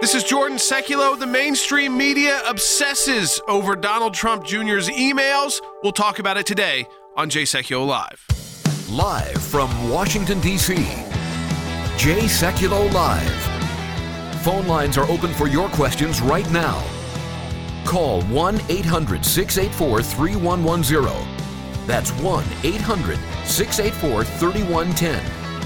This is Jordan Sekulow. The mainstream media obsesses over Donald Trump Jr.'s emails. We'll talk about it today on Jay Sekulow Live. Live from Washington, D.C., Jay Sekulow Live. Phone lines are open for your questions right now. Call 1-800-684-3110. That's 1-800-684-3110.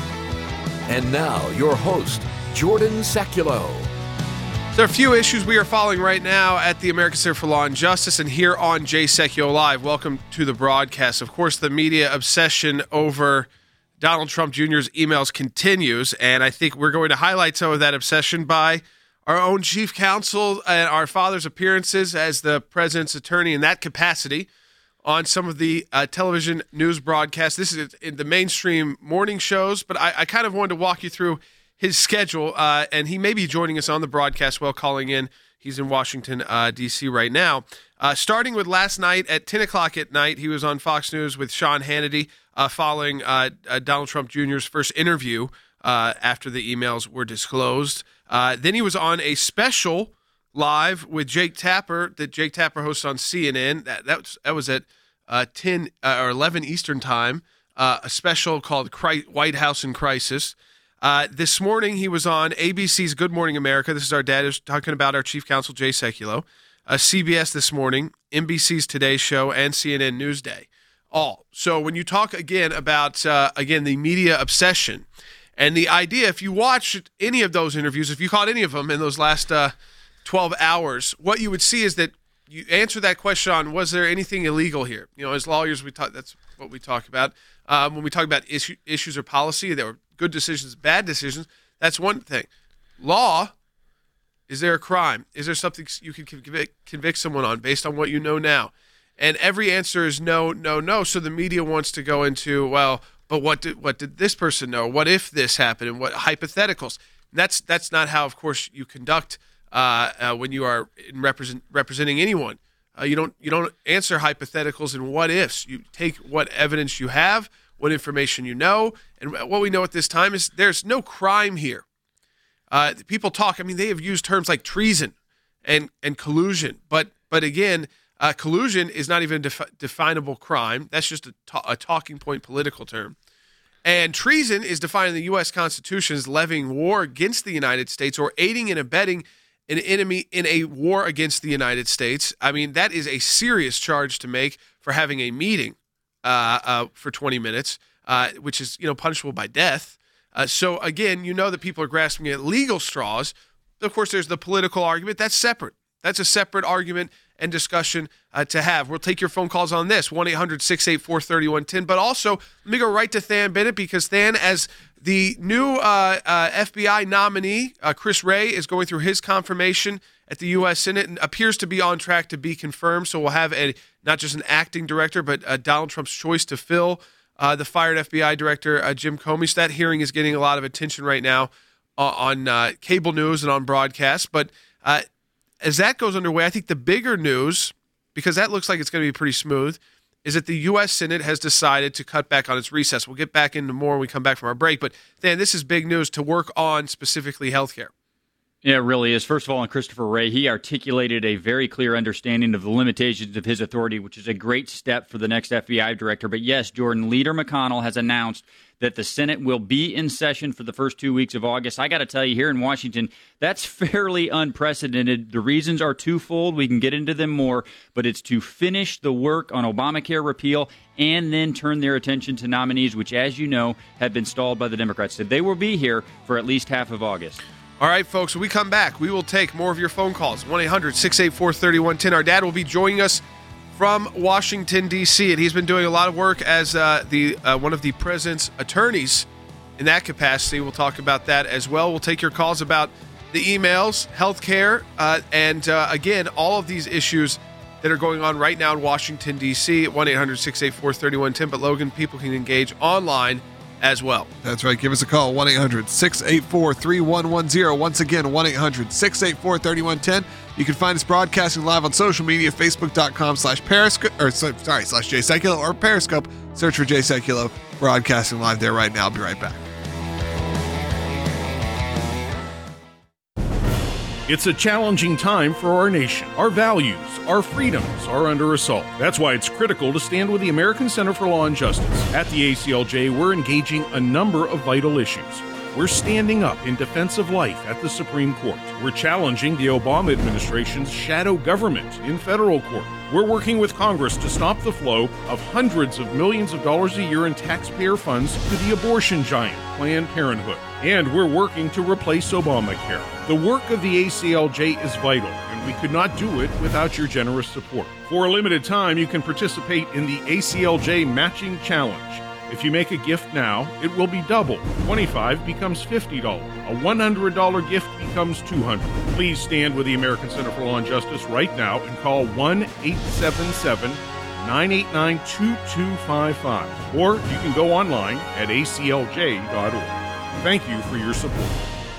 And now, your host, Jordan Sekulow. There are a few issues we are following right now at the American Center for Law and Justice and here on Jay Sekulow Live. Welcome to the broadcast. Of course, the media obsession over Donald Trump Jr.'s emails continues, and I think we're going to highlight some of that obsession by our own chief counsel and our father's appearances as the president's attorney in that capacity on some of the television news broadcasts. This is in the mainstream morning shows, but I kind of wanted to walk you through his schedule, and he may be joining us on the broadcast while calling in. He's in Washington, D.C. right now. Starting with last night at 10 o'clock at night, he was on Fox News with Sean Hannity following Donald Trump Jr.'s first interview after the emails were disclosed. Then he was on a special live with Jake Tapper that Jake Tapper hosts on CNN. That was at 10 or 11 Eastern time, a special called White House in Crisis. This morning, he was on ABC's Good Morning America. This is our dad who's talking about our chief counsel, Jay Sekulow. CBS this morning, NBC's Today Show, and CNN Newsday. All. So when you talk again about, the media obsession and the idea, if you watched any of those interviews, if you caught any of them in those last 12 hours, what you would see is that you answer that question on, was there anything illegal here? You know, as lawyers, that's what we talk about. When we talk about issues or policy, there were good decisions, bad decisions. That's one thing. Law, is there a crime? Is there something you can convict someone on based on what you know now? And every answer is no, no, no. So the media wants to go into, well, but what did this person know? What if this happened? And what hypotheticals? That's not how, of course, you conduct when you are representing anyone. You don't answer hypotheticals and what ifs. You take what evidence you have, what information you know, and what we know at this time is there's no crime here. People talk. I mean, they have used terms like treason and collusion, but again, collusion is not even a definable crime. That's just a talking point political term. And treason is defined in the U.S. Constitution as levying war against the United States or aiding and abetting an enemy in a war against the United States. I mean, that is a serious charge to make for having a meeting for 20 minutes, which is, punishable by death. So again, that people are grasping at legal straws. Of course, there's the political argument. That's separate. That's a separate argument and discussion to have. We'll take your phone calls on this, 1-800-684-3110. But also, let me go right to Than Bennett, because Than, as the new FBI nominee, Chris Wray, is going through his confirmation at the U.S. Senate and appears to be on track to be confirmed. So we'll have not just an acting director, but Donald Trump's choice to fill the fired FBI director, Jim Comey. So that hearing is getting a lot of attention right now on cable news and on broadcast. But as that goes underway, I think the bigger news, because that looks like it's going to be pretty smooth, is that the U.S. Senate has decided to cut back on its recess. We'll get back into more when we come back from our break. But, Dan, this is big news to work on specifically health care. Yeah, it really is. First of all, on Christopher Wray, he articulated a very clear understanding of the limitations of his authority, which is a great step for the next FBI director. But yes, Jordan, Leader McConnell has announced that the Senate will be in session for the first 2 weeks of August. I got to tell you, here in Washington, that's fairly unprecedented. The reasons are twofold. We can get into them more, but it's to finish the work on Obamacare repeal and then turn their attention to nominees, which, as you know, have been stalled by the Democrats. So they will be here for at least half of August. All right, folks, when we come back, we will take more of your phone calls, 1-800-684-3110. Our dad will be joining us from Washington, D.C., and he's been doing a lot of work as one of the president's attorneys in that capacity. We'll talk about that as well. We'll take your calls about the emails, healthcare, and again, all of these issues that are going on right now in Washington, D.C. at 1-800-684-3110. But, Logan, people can engage online as well. That's right. Give us a call, 1-800-684-3110. Once again, 1-800-684-3110. You can find us broadcasting live on social media, facebook.com/Periscope, /Jay Sekulow, or Periscope. Search for Jay Sekulow, broadcasting live there right now. I'll be right back. It's a challenging time for our nation. Our values, our freedoms are under assault. That's why it's critical to stand with the American Center for Law and Justice. At the ACLJ, we're engaging a number of vital issues. We're standing up in defense of life at the Supreme Court. We're challenging the Obama administration's shadow government in federal court. We're working with Congress to stop the flow of hundreds of millions of dollars a year in taxpayer funds to the abortion giant, Planned Parenthood. And we're working to replace Obamacare. The work of the ACLJ is vital, and we could not do it without your generous support. For a limited time, you can participate in the ACLJ Matching Challenge. If you make a gift now, it will be double. $25 becomes $50. A $100 gift becomes $200. Please stand with the American Center for Law and Justice right now and call 1-877-989-2255. Or you can go online at aclj.org. Thank you for your support.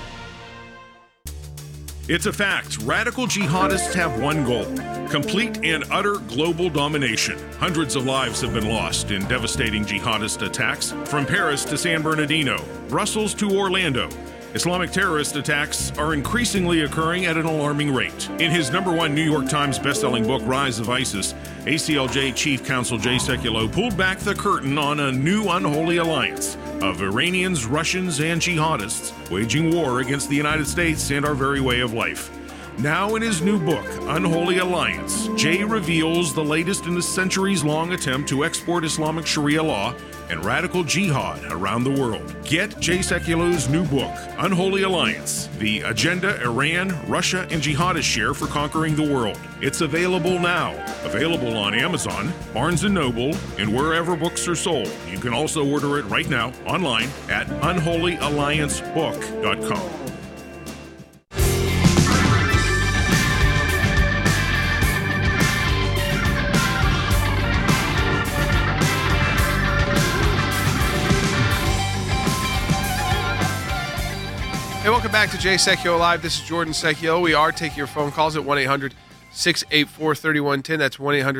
It's a fact. Radical jihadists have one goal: complete and utter global domination. Hundreds of lives have been lost in devastating jihadist attacks, from Paris to San Bernardino, Brussels to Orlando. Islamic terrorist attacks are increasingly occurring at an alarming rate. In his #1 New York Times bestselling book, Rise of ISIS, ACLJ Chief Counsel Jay Sekulow pulled back the curtain on a new unholy alliance of Iranians, Russians, and jihadists waging war against the United States and our very way of life. Now in his new book, Unholy Alliance, Jay reveals the latest in a centuries-long attempt to export Islamic Sharia law and radical jihad around the world. Get Jay Sekulow's new book, Unholy Alliance, The Agenda Iran, Russia, and Jihadists Share for Conquering the World. It's available now. Available on Amazon, Barnes & Noble, and wherever books are sold. You can also order it right now online at unholyalliancebook.com. Hey, welcome back to Jay Sekulow Live. This is Jordan Sekulow. We are taking your phone calls at 1-800-684-3110. That's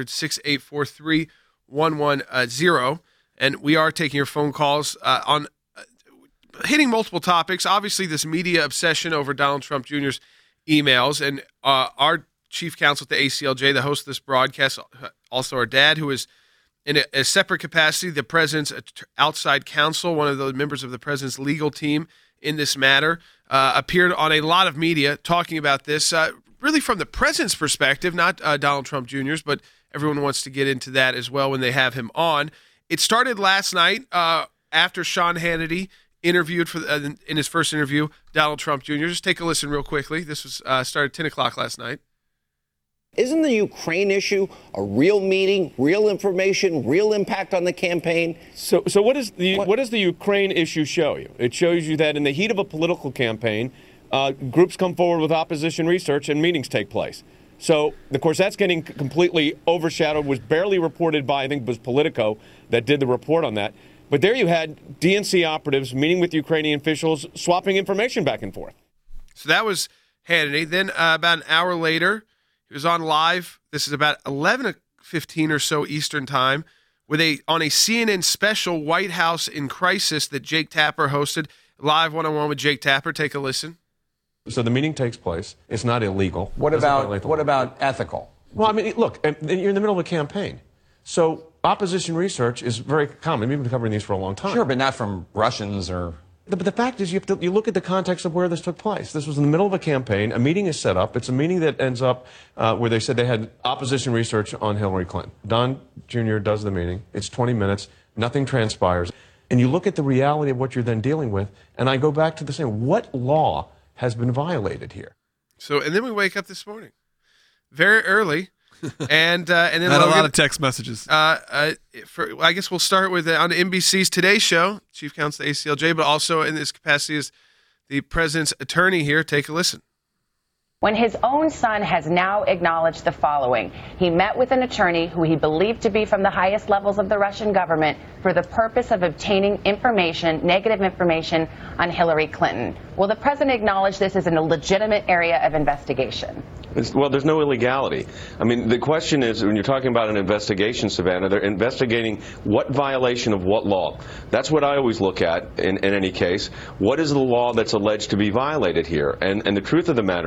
1-800-684-3110. And we are taking your phone calls on hitting multiple topics. Obviously, this media obsession over Donald Trump Jr.'s emails. And our chief counsel at the ACLJ, the host of this broadcast, also our dad, who is in a separate capacity, the president's outside counsel, one of the members of the president's legal team in this matter, appeared on a lot of media talking about this, really from the president's perspective, not Donald Trump Jr.'s, but everyone wants to get into that as well when they have him on. It started last night after Sean Hannity interviewed in his first interview Donald Trump Jr. Just take a listen real quickly. This was started 10 o'clock last night. Isn't the Ukraine issue a real meeting, real information, real impact on the campaign? So what does the Ukraine issue show you? It shows you that in the heat of a political campaign, groups come forward with opposition research and meetings take place. So, of course, that's getting completely overshadowed, was barely reported by, I think it was Politico that did the report on that. But there you had DNC operatives meeting with Ukrainian officials, swapping information back and forth. So that was Hannity. Then about an hour later, he was on live. This is about 11:15 or so Eastern time, on a CNN special, White House in Crisis, that Jake Tapper hosted. Live one-on-one with Jake Tapper. Take a listen. So the meeting takes place. It's not illegal. What about ethical? Well, I mean, look, you're in the middle of a campaign. So opposition research is very common. We've been covering these for a long time. Sure, but not from Russians or... But the fact is, you look at the context of where this took place. This was in the middle of a campaign. A meeting is set up. It's a meeting that ends up where they said they had opposition research on Hillary Clinton. Don Jr. does the meeting. It's 20 minutes. Nothing transpires. And you look at the reality of what you're then dealing with, and I go back to the same. What law has been violated here? And then we wake up this morning, very early, and then had a lot of text messages. I guess we'll start with on NBC's Today Show, Chief Counsel of the ACLJ, but also in this capacity as the president's attorney here. Take a listen. When his own son has now acknowledged the following. He met with an attorney who he believed to be from the highest levels of the Russian government for the purpose of obtaining information, negative information on Hillary Clinton. Will the president acknowledge this as a legitimate area of investigation? Well, there's no illegality. I mean, the question is, when you're talking about an investigation, Savannah, they're investigating what violation of what law. That's what I always look at in any case. What is the law that's alleged to be violated here? And the truth of the matter is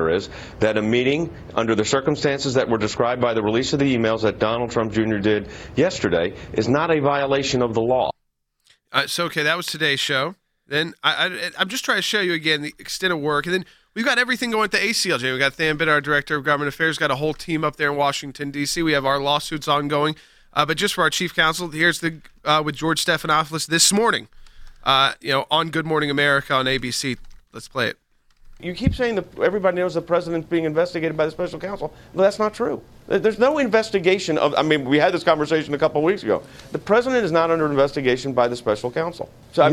that a meeting under the circumstances that were described by the release of the emails that Donald Trump Jr. did yesterday is not a violation of the law. Okay, that was today's show. Then I'm just trying to show you again the extent of work. And then we've got everything going at the ACLJ. We've got Than Bitt, our Director of Government Affairs, got a whole team up there in Washington, D.C. We have our lawsuits ongoing. But just for our chief counsel, here's the with George Stephanopoulos this morning, on Good Morning America on ABC. Let's play it. You keep saying that everybody knows the president's being investigated by the special counsel. Well, that's not true. There's no investigation of. We had this conversation a couple of weeks ago. The president is not under investigation by the special counsel. So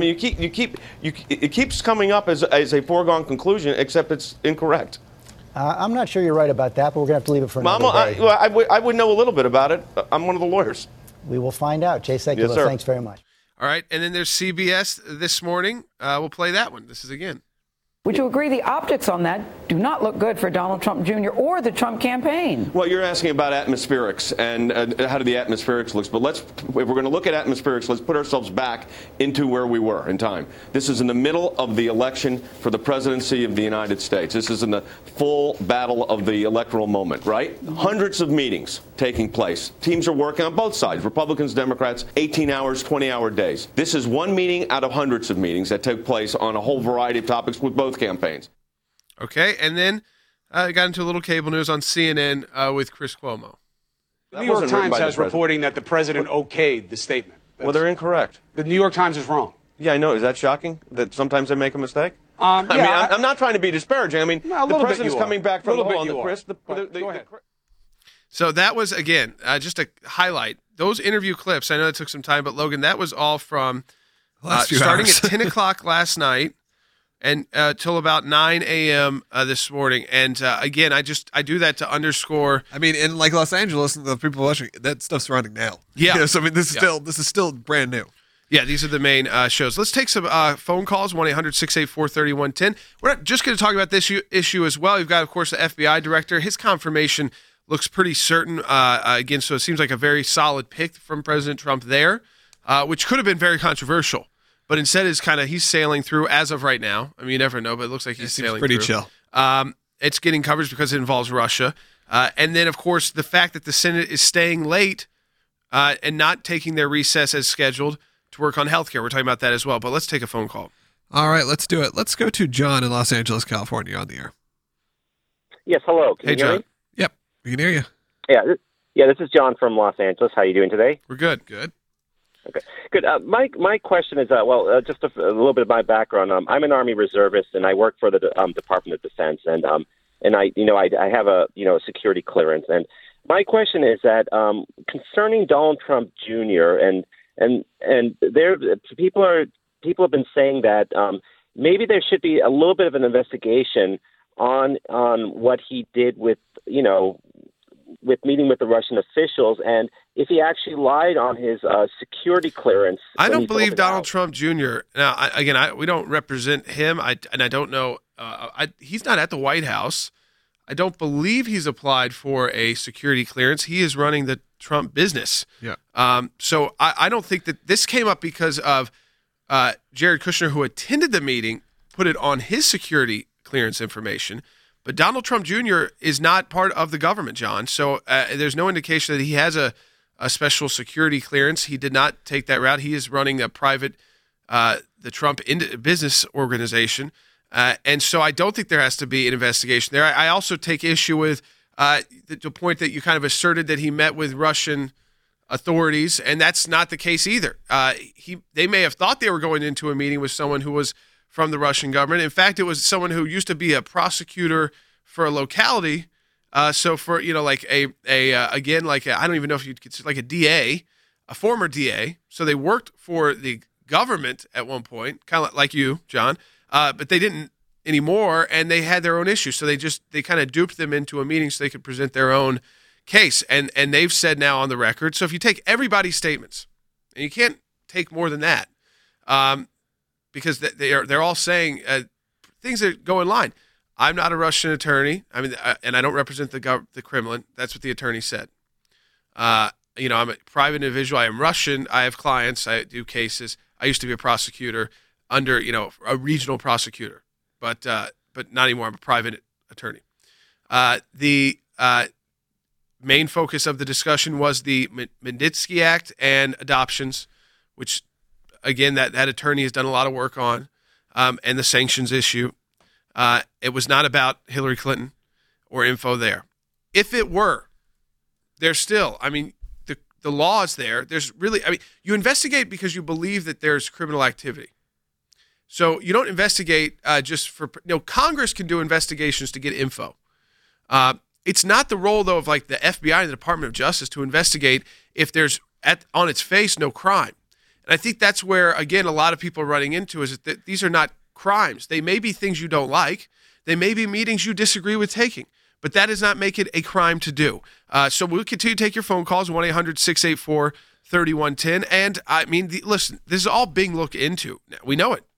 it keeps coming up as a foregone conclusion, except it's incorrect. I'm not sure you're right about that, but we're going to have to leave it for another day. I would know a little bit about it. I'm one of the lawyers. We will find out. Jay Sekulow, yes, sir. Thanks very much. All right, and then there's CBS this morning. We'll play that one. This is again. Would you agree the optics on that do not look good for Donald Trump Jr. or the Trump campaign? Well, you're asking about atmospherics and how do the atmospherics look. But if we're going to look at atmospherics, let's put ourselves back into where we were in time. This is in the middle of the election for the presidency of the United States. This is in the full battle of the electoral moment, right? Hundreds of meetings taking place. Teams are working on both sides, Republicans, Democrats, 18 hours, 20-hour days. This is one meeting out of hundreds of meetings that took place on a whole variety of topics with both campaigns. Okay, and then I got into a little cable news on CNN with Chris Cuomo. The New York Times has reporting that the president okayed the statement. Well, they're incorrect. The New York Times is wrong. Yeah, I know. Is that shocking that sometimes they make a mistake? I'm not trying to be disparaging. The president's coming back from the hole. Chris, go ahead. So that was, again, just a highlight. Those interview clips, I know it took some time, but Logan, that was all from starting at 10 o'clock last night and till about 9 a.m. This morning. And again, I do that to underscore. In like Los Angeles, the people watching, that stuff's running now. Yeah. This is still brand new. Yeah, these are the main shows. Let's take some phone calls, 1-800-684-3110. We're not just going to talk about this issue as well. You've got, of course, the FBI director. His confirmation looks pretty certain, again, so it seems like a very solid pick from President Trump there, which could have been very controversial. But instead he's sailing through as of right now. You never know, but it looks like he's sailing pretty through. Chill. It's getting coverage because it involves Russia. And then, of course, the fact that the Senate is staying late and not taking their recess as scheduled to work on healthcare. We're talking about that as well. But let's take a phone call. All right, let's do it. Let's go to John in Los Angeles, California, on the air. Yes, hello. Can hey, you hear John. me? Yep, we can hear you. Yeah, this is John from Los Angeles. How are you doing today? We're good. Good. Okay, good. My question is, just a little bit of my background. I'm an Army reservist, and I work for the Department of Defense, and I have a security clearance. And my question is that concerning Donald Trump Jr. and people have been saying that maybe there should be a little bit of an investigation on what he did with meeting with the Russian officials, and if he actually lied on his security clearance. I don't believe Donald Trump Jr. Now, we don't represent him, and I don't know. He's not at the White House. I don't believe he's applied for a security clearance. He is running the Trump business. Yeah. So I don't think that this came up because of Jared Kushner, who attended the meeting, put it on his security clearance information. But Donald Trump Jr. is not part of the government, John. So there's no indication that he has a special security clearance. He did not take that route. He is running a private, the Trump business organization. And so I don't think there has to be an investigation there. I also take issue with the point that you kind of asserted that he met with Russian authorities, and that's not the case either. They may have thought they were going into a meeting with someone who was from the Russian government. In fact, it was someone who used to be a prosecutor for a locality. So for, like I don't even know if you'd consider like a DA, a former DA. So they worked for the government at one point, kind of like you, John, but they didn't anymore, and they had their own issues. So they kind of duped them into a meeting so they could present their own case. And they've said now on the record. So if you take everybody's statements, and you can't take more than that, because they're all saying things that go in line. I'm not a Russian attorney. And I don't represent the Kremlin. That's what the attorney said. I'm a private individual. I am Russian. I have clients. I do cases. I used to be a prosecutor under, a regional prosecutor, but not anymore. I'm a private attorney. The main focus of the discussion was the Magnitsky Act and adoptions, which, again, that attorney has done a lot of work on, and the sanctions issue. It was not about Hillary Clinton or info there. If it were, there's still, the law is there. There's really, you investigate because you believe that there's criminal activity. So you don't investigate just for, Congress can do investigations to get info. It's not the role, though, of like the FBI and the Department of Justice to investigate if there's on its face no crime. And I think that's where, again, a lot of people are running into is that these are not crimes. They may be things you don't like. They may be meetings you disagree with taking. But that does not make it a crime to do. So we'll continue to take your phone calls, 1-800-684-3110. And, listen, this is all being looked into. We know it.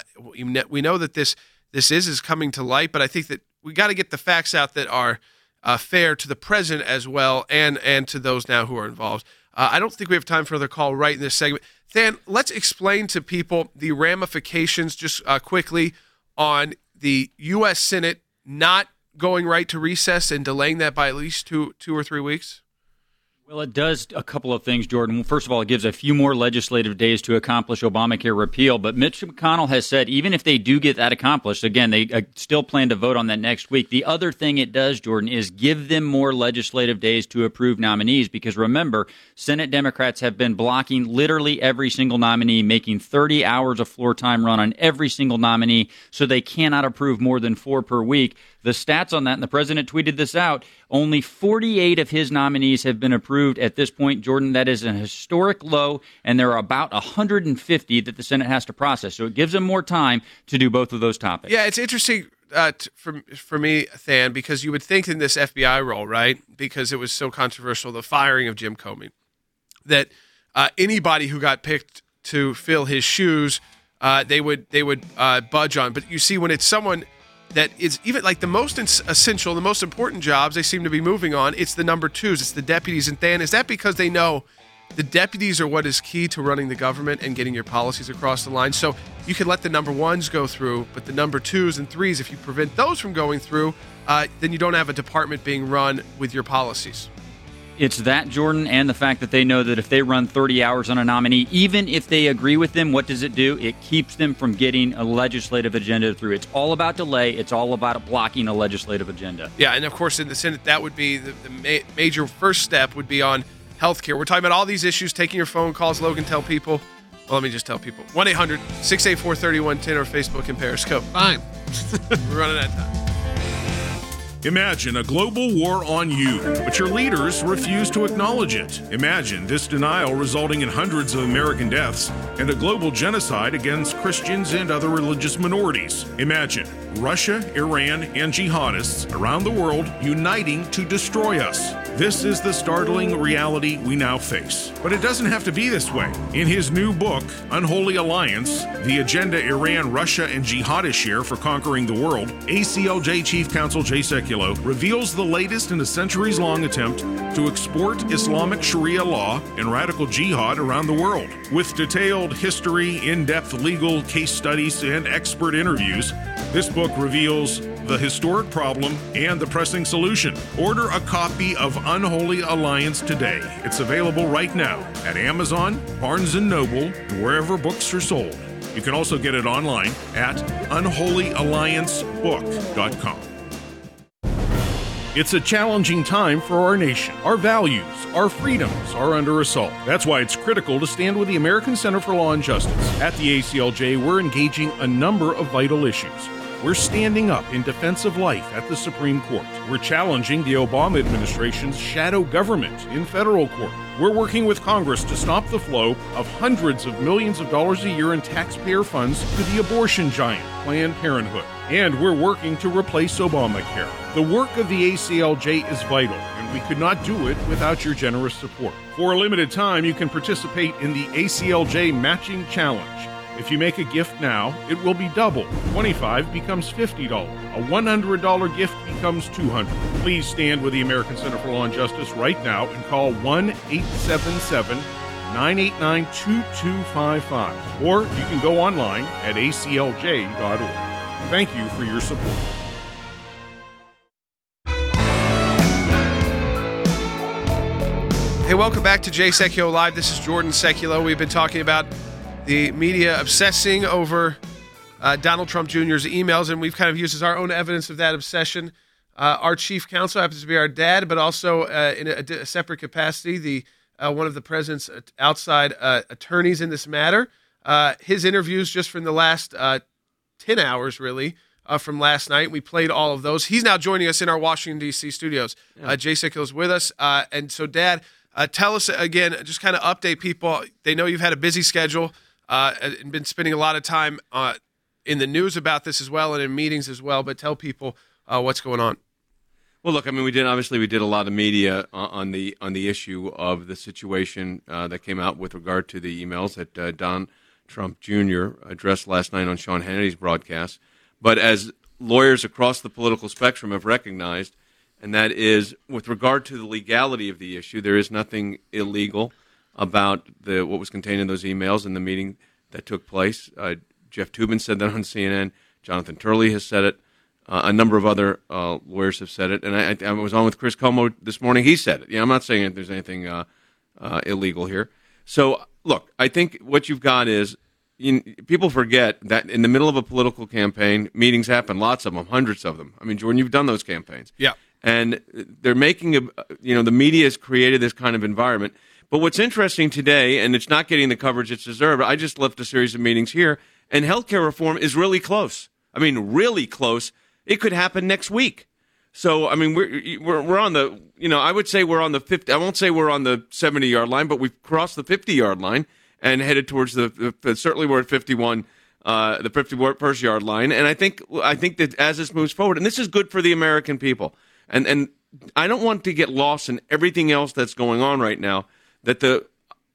We know that this is coming to light, but I think that we got to get the facts out that are fair to the president as well and to those now who are involved. I don't think we have time for another call right in this segment. Than, let's explain to people the ramifications just quickly on the U.S. Senate not going right to recess and delaying that by at least two or 3 weeks? Well, it does a couple of things, Jordan. First of all, it gives a few more legislative days to accomplish Obamacare repeal. But Mitch McConnell has said even if they do get that accomplished, again, they still plan to vote on that next week. The other thing it does, Jordan, is give them more legislative days to approve nominees. Because remember, Senate Democrats have been blocking literally every single nominee, making 30 hours of floor time run on every single nominee, so they cannot approve more than 4 per week. The stats on that, and the president tweeted this out, only 48 of his nominees have been approved at this point, Jordan. That is an historic low, and there are about 150 that the Senate has to process. So it gives them more time to do both of those topics. Yeah, it's interesting for me, Than, because you would think in this FBI role, right, because it was so controversial, the firing of Jim Comey, that anybody who got picked to fill his shoes, they would budge on. But you see, when it's someone that is even like the most essential, the most important jobs they seem to be moving on, it's the number twos, it's the deputies. And Than, is that because they know the deputies are what is key to running the government and getting your policies across the line? So you can let the number ones go through, but the number twos and threes, if you prevent those from going through, then you don't have a department being run with your policies. It's that, Jordan, and the fact that they know that if they run 30 hours on a nominee, even if they agree with them, what does it do? It keeps them from getting a legislative agenda through. It's all about delay. It's all about blocking a legislative agenda. Yeah, and of course in the Senate, that would be the major first step would be on health care. We're talking about all these issues, taking your phone calls. Logan, tell people. Well, let me just tell people. 1-800-684-3110 or Facebook and Periscope. Fine. We're running out of time. Imagine a global war on you, but your leaders refuse to acknowledge it. Imagine this denial resulting in hundreds of American deaths and a global genocide against Christians and other religious minorities. Imagine Russia, Iran, and jihadists around the world uniting to destroy us. This is the startling reality we now face. But it doesn't have to be this way. In his new book, Unholy Alliance, The Agenda Iran, Russia, and Jihadists Share for Conquering the World, ACLJ Chief Counsel Jay Sekulow reveals the latest in a centuries-long attempt to export Islamic Sharia law and radical jihad around the world. With detailed history, in-depth legal case studies, and expert interviews, this book reveals the historic problem and the pressing solution. Order a copy of Unholy Alliance today. It's available right now at Amazon, Barnes & Noble, and wherever books are sold. You can also get it online at unholyalliancebook.com. It's a challenging time for our nation. Our values, our freedoms are under assault. That's why it's critical to stand with the American Center for Law and Justice. At the ACLJ, we're engaging a number of vital issues. We're standing up in defense of life at the Supreme Court. We're challenging the Obama administration's shadow government in federal court. We're working with Congress to stop the flow of hundreds of millions of dollars a year in taxpayer funds to the abortion giant, Planned Parenthood. And we're working to replace Obamacare. The work of the ACLJ is vital, and we could not do it without your generous support. For a limited time, you can participate in the ACLJ Matching Challenge. If you make a gift now, it will be double. $25 becomes $50. A $100 gift becomes $200. Please stand with the American Center for Law and Justice right now and call 1-877-989-2255. Or you can go online at aclj.org. Thank you for your support. Hey, welcome back to Jay Sekulow Live. This is Jordan Sekulow. We've been talking about the media obsessing over Donald Trump Jr.'s emails, and we've kind of used as our own evidence of that obsession. Our chief counsel happens to be our dad, but also in a separate capacity, one of the president's outside attorneys in this matter. His interviews just from the last 10 hours, really, from last night. We played all of those. He's now joining us in our Washington, D.C. studios. Jay Sekulow's with us. And so, Dad, tell us again, just kind of update people. They know you've had a busy schedule and been spending a lot of time in the news about this as well and in meetings as well, but tell people what's going on. Well, look, I mean, we did a lot of media on the issue of the situation that came out with regard to the emails that Don Trump Jr. addressed last night on Sean Hannity's broadcast. But as lawyers across the political spectrum have recognized, and that is with regard to the legality of the issue, there is nothing illegal about what was contained in those emails in the meeting that took place. Jeff Toobin said that on CNN. Jonathan Turley has said it. A number of other lawyers have said it. And I was on with Chris Cuomo this morning. He said it. I'm not saying that there's anything illegal here. So, look, I think what you've got is people forget that in the middle of a political campaign, meetings happen, lots of them, hundreds of them. I mean, Jordan, you've done those campaigns. Yeah. And they're making, the media has created this kind of environment. But what's interesting today, and it's not getting the coverage it's deserved, I just left a series of meetings here, and healthcare reform is really close. I mean, really close. It could happen next week. So, I mean, we're on the, I would say we're on the 50, I won't say we're on the 70-yard line, but we've crossed the 50-yard line and headed towards certainly we're at 51, the 51st yard line. And I think that as this moves forward, and this is good for the American people, and I don't want to get lost in everything else that's going on right now, that the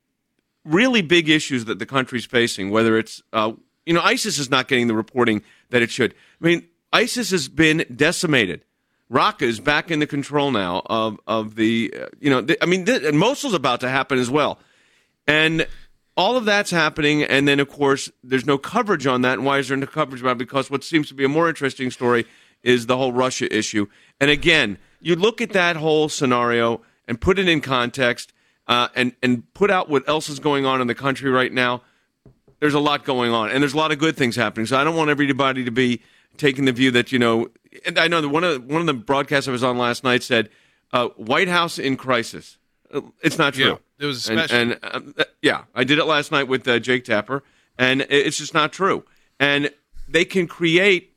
really big issues that the country's facing, whether it's, ISIS is not getting the reporting that it should. I mean, ISIS has been decimated. Raqqa is back in the control now of the, and Mosul's about to happen as well. And all of that's happening, and then, of course, there's no coverage on that. And why is there no coverage about it? Because what seems to be a more interesting story is the whole Russia issue. And again, you look at that whole scenario and put it in context and put out what else is going on in the country right now. There's a lot going on, and there's a lot of good things happening. So I don't want everybody to be taking the view that, and I know that one of the broadcasts I was on last night said, White House in crisis. It's not true. Yeah, it was special. I did it last night with Jake Tapper, and it's just not true. And they can create,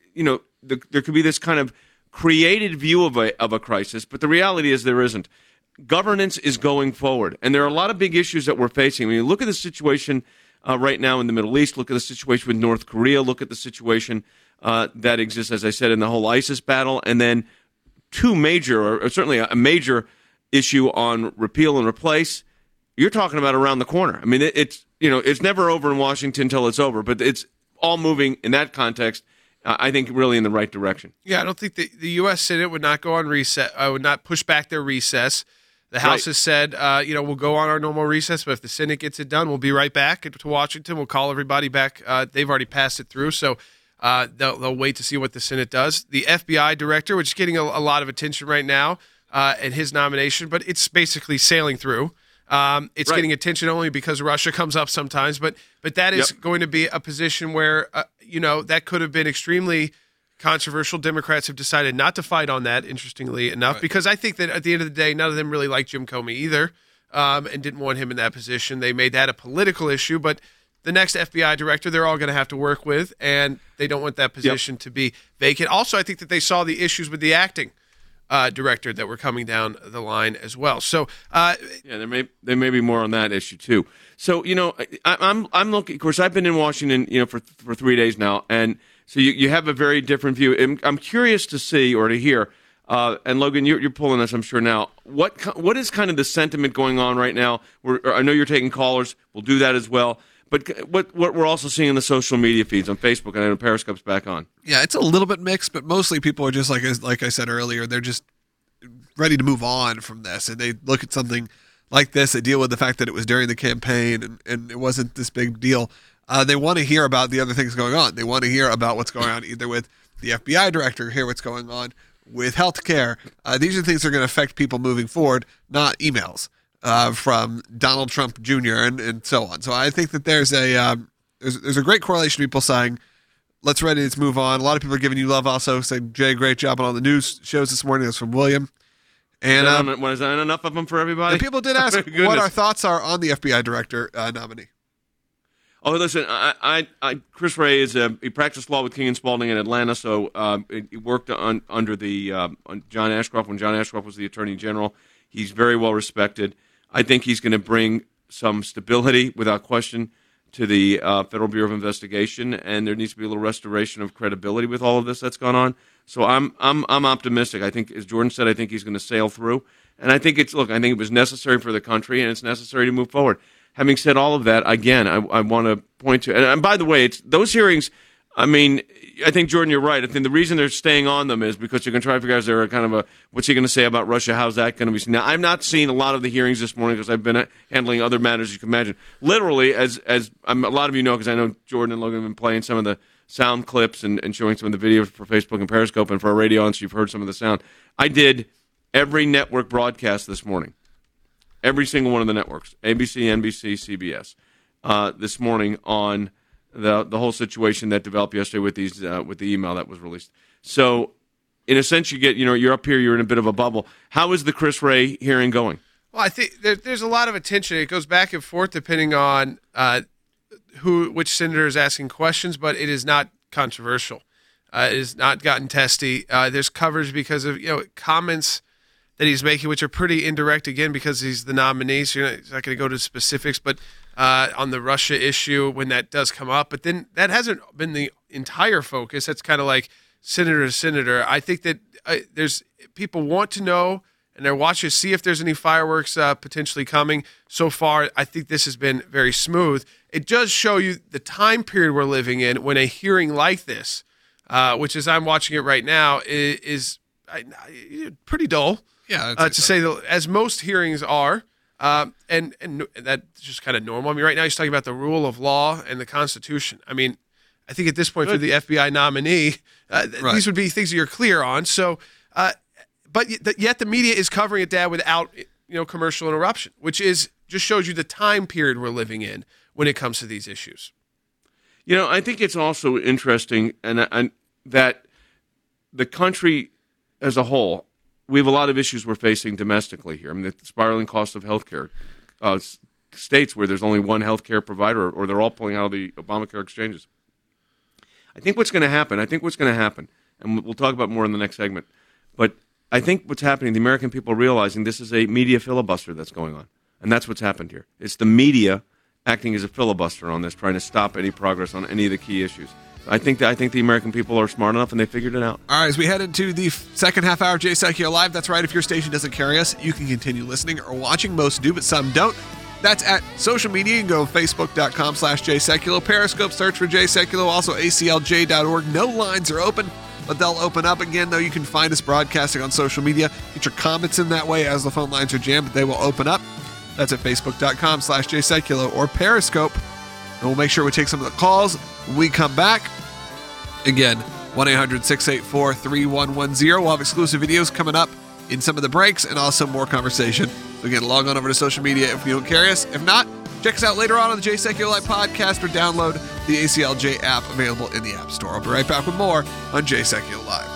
there could be this kind of created view of a crisis, but the reality is there isn't. Governance is going forward, and there are a lot of big issues that we're facing. When you look at the situation right now in the Middle East, look at the situation with North Korea, look at the situation that exists, as I said, in the whole ISIS battle, and then two major, or certainly a major issue on repeal and replace. You're talking about around the corner. I mean, it's never over in Washington until it's over, but it's all moving in that context, I think, really in the right direction. Yeah, I don't think the U.S. Senate would not go on recess. Would not push back their recess. The House has said, we'll go on our normal recess, but if the Senate gets it done, we'll be right back to Washington. We'll call everybody back. They've already passed it through, so they'll wait to see what the Senate does. The FBI director, which is getting a lot of attention right now, and his nomination, but it's basically sailing through. It's getting attention only because Russia comes up sometimes, but that is going to be a position where, that could have been extremely controversial. Democrats have decided not to fight on that, interestingly enough, because I think that at the end of the day, none of them really like Jim Comey either, and didn't want him in that position. They made that a political issue, but the next FBI director, they're all going to have to work with, and they don't want that position to be vacant. Also, I think that they saw the issues with the acting director that were coming down the line as well. So, there may be more on that issue too. So, I'm looking. Of course, I've been in Washington, for 3 days now, and so you have a very different view. I'm curious to see or to hear. And Logan, you're pulling us, I'm sure now. What is kind of the sentiment going on right now? I know you're taking callers. We'll do that as well. But what we're also seeing in the social media feeds on Facebook, and I know Periscope's back on. Yeah, it's a little bit mixed, but mostly people are just like I said earlier, they're just ready to move on from this, and they look at something like this, they deal with the fact that it was during the campaign and it wasn't this big deal. They want to hear about the other things going on. They want to hear about what's going on either with the FBI director, hear what's going on with healthcare. These are things that are going to affect people moving forward, not emails. from Donald Trump Jr. and so on. So I think that there's a great correlation. People saying, let's move on. A lot of people are giving you love also, saying, Jay, great job on all the news shows this morning. That's from William. And was that enough of them for everybody? And people did ask what our thoughts are on the FBI director nominee. Oh, listen, Chris Wray he practiced law with King and Spalding in Atlanta, so he worked under on John Ashcroft when John Ashcroft was the Attorney General. He's very well respected. I think he's going to bring some stability, without question, to the Federal Bureau of Investigation, and there needs to be a little restoration of credibility with all of this that's gone on. So I'm optimistic. I think, as Jordan said, I think he's going to sail through, and I think I think it was necessary for the country, and it's necessary to move forward. Having said all of that, again, I want to point to, and by the way, it's those hearings. I mean, I think, Jordan, you're right. I think the reason they're staying on them is because you're going to try to figure out, is there a kind of what's he going to say about Russia? How's that going to be seen? Now, I've not seen a lot of the hearings this morning because I've been handling other matters, you can imagine. Literally, as a lot of you know, because I know Jordan and Logan have been playing some of the sound clips and showing some of the videos for Facebook and Periscope, and for our radio audience, you've heard some of the sound. I did every network broadcast this morning. Every single one of the networks, ABC, NBC, CBS, this morning on the whole situation that developed yesterday with the email that was released. So, in a sense, you're up here, you're in a bit of a bubble. How is the Chris Wray hearing going? Well, I think there's a lot of attention. It goes back and forth depending on which senator is asking questions, but it is not controversial. It has not gotten testy. There's coverage because of comments that he's making, which are pretty indirect, again, because he's the nominee, so he's not going to go to specifics, but on the Russia issue, when that does come up. But then that hasn't been the entire focus. That's kind of like senator to senator. I think that there's people want to know, and they're watching to see if there's any fireworks potentially coming. So far, I think this has been very smooth. It does show you the time period we're living in when a hearing like this, which as I'm watching it right now, is pretty dull. Yeah, to say as most hearings are, and that's just kind of normal. I mean, right now he's talking about the rule of law and the Constitution. I mean, I think at this point for the FBI nominee, these would be things that you're clear on. So, but yet the media is covering it down without commercial interruption, which just shows you the time period we're living in when it comes to these issues. I think it's also interesting, and that the country as a whole. We have a lot of issues we're facing domestically here. I mean, the spiraling cost of health care. States where there's only one health care provider, or they're all pulling out of the Obamacare exchanges. I think what's going to happen, and we'll talk about more in the next segment, but I think what's happening, the American people are realizing this is a media filibuster that's going on. And that's what's happened here. It's the media acting as a filibuster on this, trying to stop any progress on any of the key issues. I think the American people are smart enough and they figured it out. All right, as we head into the second half hour of Jay Sekulow Live, that's right, if your station doesn't carry us, you can continue listening or watching. Most do, but some don't. That's at social media. You can go facebook.com/Jay Sekulow. Periscope, search for Jay Sekulow. Also aclj.org. No lines are open, but they'll open up again, though. You can find us broadcasting on social media. Get your comments in that way as the phone lines are jammed, but they will open up. That's at facebook.com/Jay Sekulow or Periscope. And we'll make sure we take some of the calls when we come back. Again, 1-800-684-3110. We'll have exclusive videos coming up in some of the breaks and also more conversation. So again, log on over to social media if you don't carry us. If not, check us out later on the Jay Sekulow Live podcast or download the ACLJ app available in the App Store. I'll be right back with more on Jay Sekulow Live.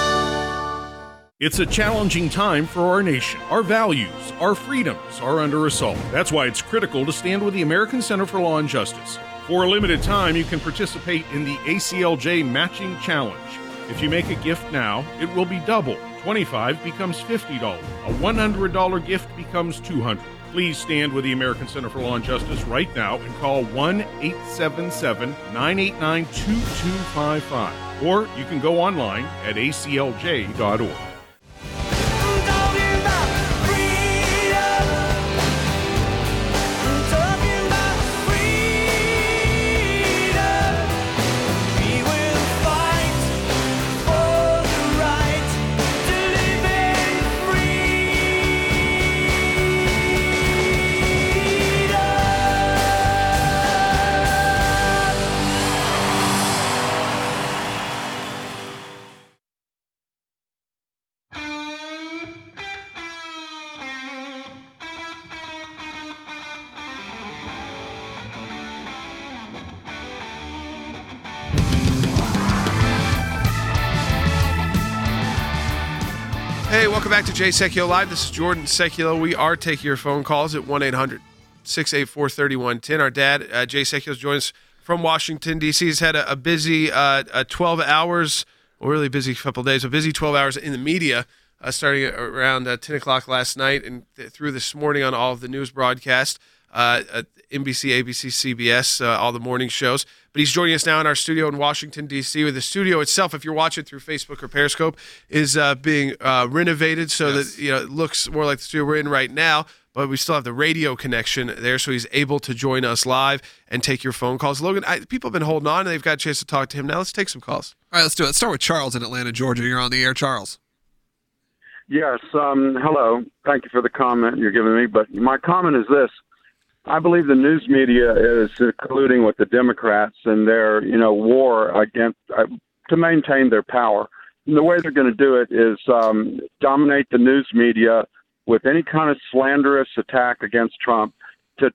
It's a challenging time for our nation. Our values, our freedoms are under assault. That's why it's critical to stand with the American Center for Law and Justice. For a limited time, you can participate in the ACLJ Matching Challenge. If you make a gift now, it will be double. $25 becomes $50. A $100 gift becomes $200. Please stand with the American Center for Law and Justice right now and call 1-877-989-2255. Or you can go online at aclj.org. Hey, welcome back to Jay Sekulow Live. This is Jordan Sekulow. We are taking your phone calls at 1-800-684-3110. Our dad, Jay Sekulow, joins us from Washington, D.C. He's had a busy 12 hours, well, really busy couple of days, a busy 12 hours in the media, starting around 10 o'clock last night and through this morning on all of the news broadcasts, NBC, ABC, CBS, all the morning shows. But he's joining us now in our studio in Washington, D.C., where the studio itself, if you're watching through Facebook or Periscope, is being renovated so that it looks more like the studio we're in right now. But we still have the radio connection there, so he's able to join us live and take your phone calls. Logan, people have been holding on, and they've got a chance to talk to him. Now let's take some calls. All right, let's do it. Let's start with Charles in Atlanta, Georgia. You're on the air, Charles. Yes, hello. Thank you for the comment you're giving me. But my comment is this. I believe the news media is colluding with the Democrats in their, war against to maintain their power. And the way they're going to do it is dominate the news media with any kind of slanderous attack against Trump to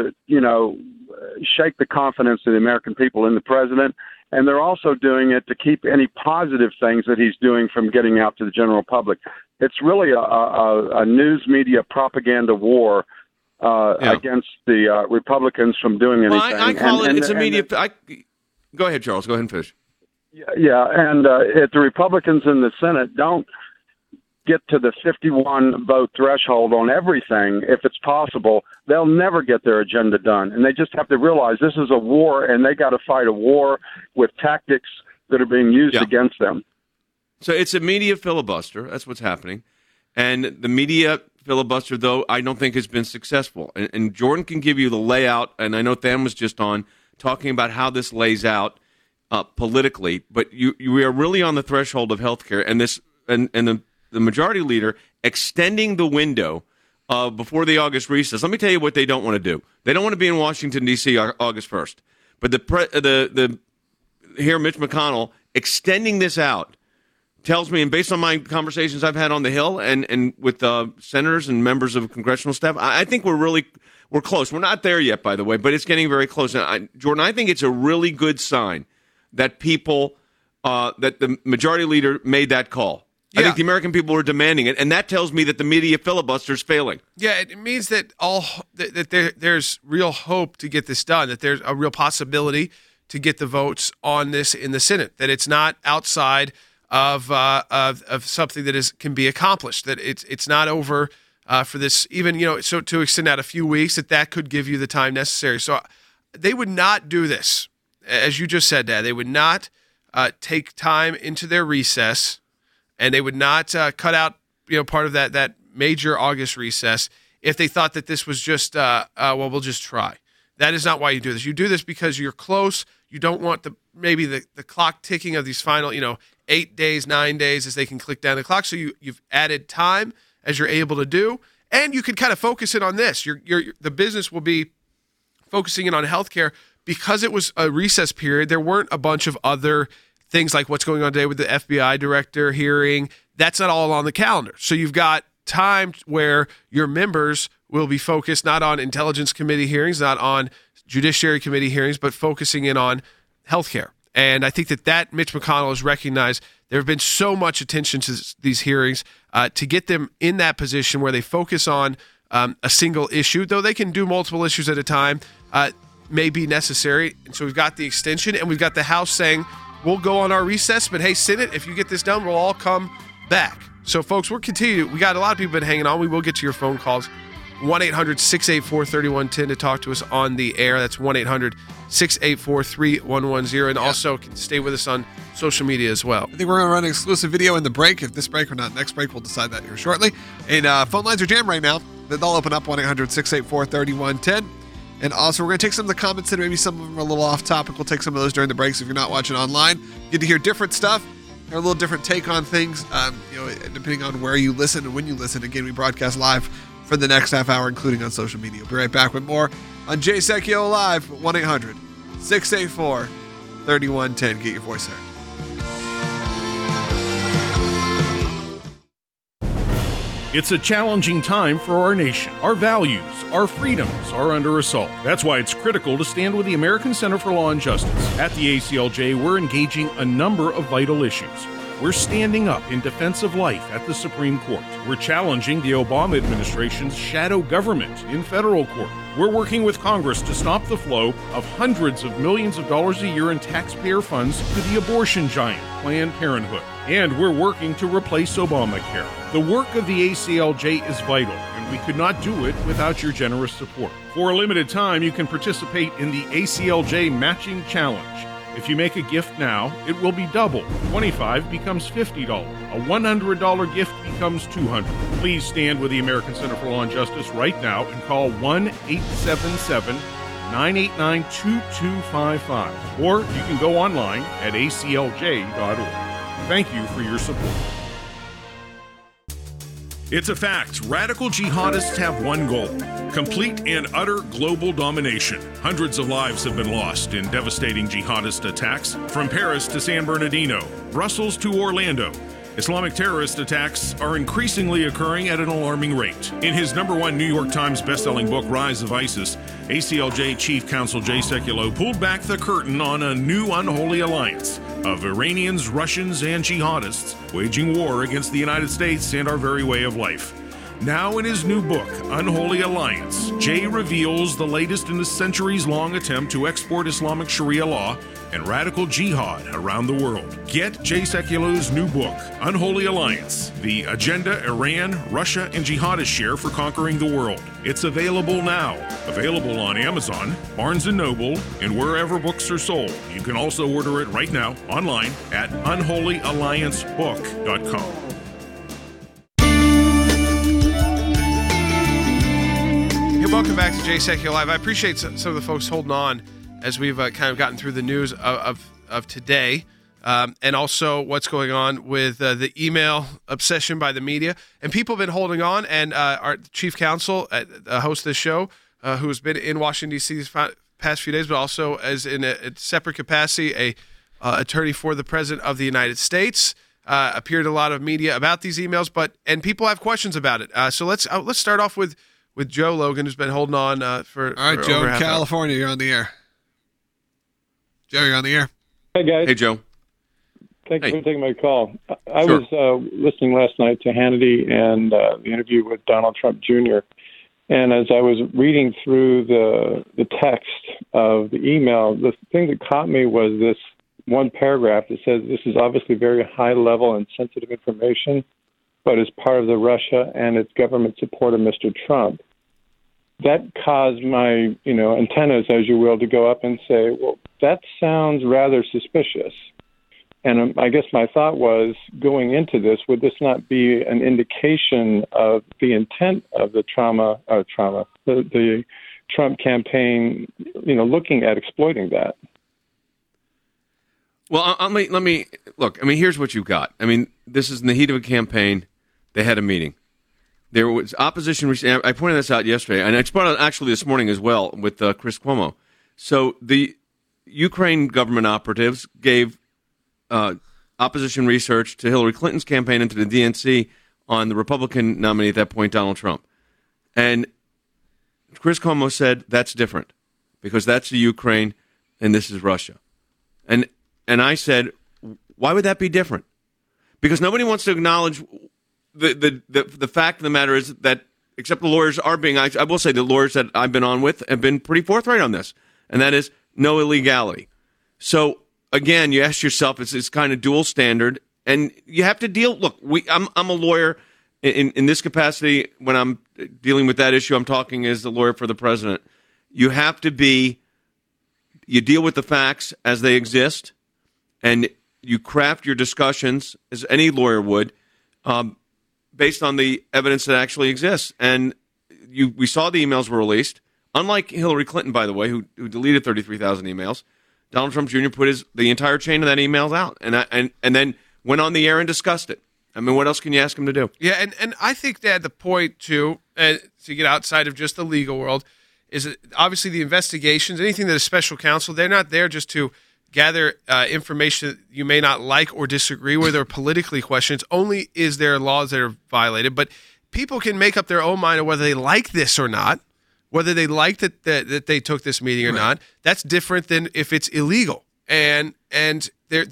shake the confidence of the American people in the president. And they're also doing it to keep any positive things that he's doing from getting out to the general public. It's really a news media propaganda war against the Republicans from doing anything. Well, I call it, it's a media... Go ahead, Charles. Go ahead and finish. Yeah, and if the Republicans in the Senate don't get to the 51 vote threshold on everything, if it's possible, they'll never get their agenda done. And they just have to realize this is a war, and they got to fight a war with tactics that are being used against them. So it's a media filibuster. That's what's happening. And the media filibuster, though, I don't think has been successful. And Jordan can give you the layout, and I know Tham was just on talking about how this lays out politically, but we are really on the threshold of healthcare, and this and the majority leader extending the window before the August recess. Let me tell you what they don't want to do. They don't want to be in Washington, D.C. August 1st. But here, Mitch McConnell extending this out tells me, and based on my conversations I've had on the Hill and with senators and members of congressional staff, I think we're close. We're not there yet, by the way, but it's getting very close. And Jordan, I think it's a really good sign that that the majority leader made that call. Yeah. I think the American people are demanding it, and that tells me that the media filibuster is failing. Yeah, it means that there's real hope to get this done, that there's a real possibility to get the votes on this in the Senate, that it's not outside of something that can be accomplished, that it's not over for this, even, so to extend out a few weeks, that could give you the time necessary. So they would not do this, as you just said, Dad. They would not take time into their recess, and they would not cut out part of that major August recess if they thought that this was just we'll just try. That is not why you do this. You do this because you're close. You don't want the clock ticking of these final 8 days, 9 days as they can click down the clock. So you've added time as you're able to do, and you can kind of focus it on this. The business will be focusing in on healthcare because it was a recess period. There weren't a bunch of other things like what's going on today with the FBI director hearing. That's not all on the calendar. So you've got time where your members will be focused not on Intelligence Committee hearings, not on Judiciary Committee hearings, but focusing in on healthcare. And I think that Mitch McConnell has recognized there have been so much attention to these hearings to get them in that position where they focus on a single issue, though they can do multiple issues at a time, may be necessary. And so we've got the extension, and we've got the House saying, we'll go on our recess, but hey, Senate, if you get this done, we'll all come back. So, folks, we'll continue. We got a lot of people been hanging on. We will get to your phone calls. 1-800-684-3110 to talk to us on the air. That's 1-800-684-3110. And also can stay with us on social media as well. I think we're going to run an exclusive video in the break. If this break or not next break, we'll decide that here shortly. And phone lines are jammed right now. They'll open up 1-800-684-3110. And also, we're going to take some of the comments that maybe some of them are a little off topic. We'll take some of those during the breaks if you're not watching online. You get to hear different stuff, or a little different take on things, depending on where you listen and when you listen. Again, we broadcast live for the next half hour, including on social media. We'll be right back with more on Jay Sekulow Live, 1-800-684-3110. Get your voice heard. It's a challenging time for our nation. Our values, our freedoms are under assault. That's why it's critical to stand with the American Center for Law and Justice. At the ACLJ, we're engaging a number of vital issues. We're standing up in defense of life at the Supreme Court. We're challenging the Obama administration's shadow government in federal court. We're working with Congress to stop the flow of hundreds of millions of dollars a year in taxpayer funds to the abortion giant, Planned Parenthood. And we're working to replace Obamacare. The work of the ACLJ is vital, and we could not do it without your generous support. For a limited time, you can participate in the ACLJ Matching Challenge. If you make a gift now, it will be double. $25 becomes $50. A $100 gift becomes $200. Please stand with the American Center for Law and Justice right now and call 1-877-989-2255. Or you can go online at aclj.org. Thank you for your support. It's a fact. Radical jihadists have one goal: complete and utter global domination. Hundreds of lives have been lost in devastating jihadist attacks, from Paris to San Bernardino, Brussels to Orlando. Islamic terrorist attacks are increasingly occurring at an alarming rate. In his #1 New York Times bestselling book, Rise of ISIS, ACLJ Chief Counsel Jay Sekulow pulled back the curtain on a new unholy alliance of Iranians, Russians, and jihadists waging war against the United States and our very way of life. Now in his new book, Unholy Alliance, Jay reveals the latest in a centuries-long attempt to export Islamic Sharia law and radical jihad around the world. Get Jay Sekulow's new book, Unholy Alliance, The Agenda Iran, Russia, and Jihadists Share for Conquering the World. It's available now. Available on Amazon, Barnes & Noble, and wherever books are sold. You can also order it right now online at unholyalliancebook.com. Welcome back to Jay Sekulow Live. I appreciate some of the folks holding on as we've kind of gotten through the news of today, and also what's going on with the email obsession by the media. And people have been holding on, and our chief counsel, host of this show, who has been in Washington, D.C. these past few days, but also as in a separate capacity, a attorney for the President of the United States, appeared in a lot of media about these emails, and people have questions about it. So let's start off with Joe Logan, who's been holding on for. All right, Joe in California, you're on the air. Joe, you're on the air. Hey, guys. Hey, Joe. Thank you for taking my call. I was listening last night to Hannity and the interview with Donald Trump Jr., and as I was reading through the text of the email, the thing that caught me was this one paragraph that says this is obviously very high-level and sensitive information, but as part of the Russia and its government support of Mr. Trump. That caused my, antennas, as you will, to go up and say, well, that sounds rather suspicious. And I guess my thought was, going into this, would this not be an indication of the intent of the the Trump campaign, looking at exploiting that? Well, let me look. I mean, here's what you've got. I mean, this is in the heat of a campaign. They had a meeting. There was opposition. I pointed this out yesterday, and I brought it actually this morning as well with Chris Cuomo. So the Ukraine government operatives gave opposition research to Hillary Clinton's campaign and to the DNC on the Republican nominee at that point, Donald Trump. And Chris Cuomo said that's different because that's the Ukraine and this is Russia. And I said, why would that be different? Because nobody wants to acknowledge the fact of the matter is that, except the lawyers are being, I will say the lawyers that I've been on with have been pretty forthright on this, and that is no illegality. So again, you ask yourself, it's kind of dual standard, and you have to deal. Look, I'm a lawyer in this capacity. When I'm dealing with that issue, I'm talking as the lawyer for the president. You have to you deal with the facts as they exist, and you craft your discussions as any lawyer would, based on the evidence that actually exists. And we saw the emails were released. Unlike Hillary Clinton, by the way, who deleted 33,000 emails, Donald Trump Jr. put the entire chain of that emails out, and then went on the air and discussed it. I mean, what else can you ask him to do? Yeah, and I think that the point, too, to get outside of just the legal world, is that obviously the investigations, anything that is special counsel, they're not there just to gather information that you may not like or disagree with or politically question. It's only is there laws that are violated. But people can make up their own mind of whether they like this or not, whether they like that they took this meeting or not. That's different than if it's illegal. And there's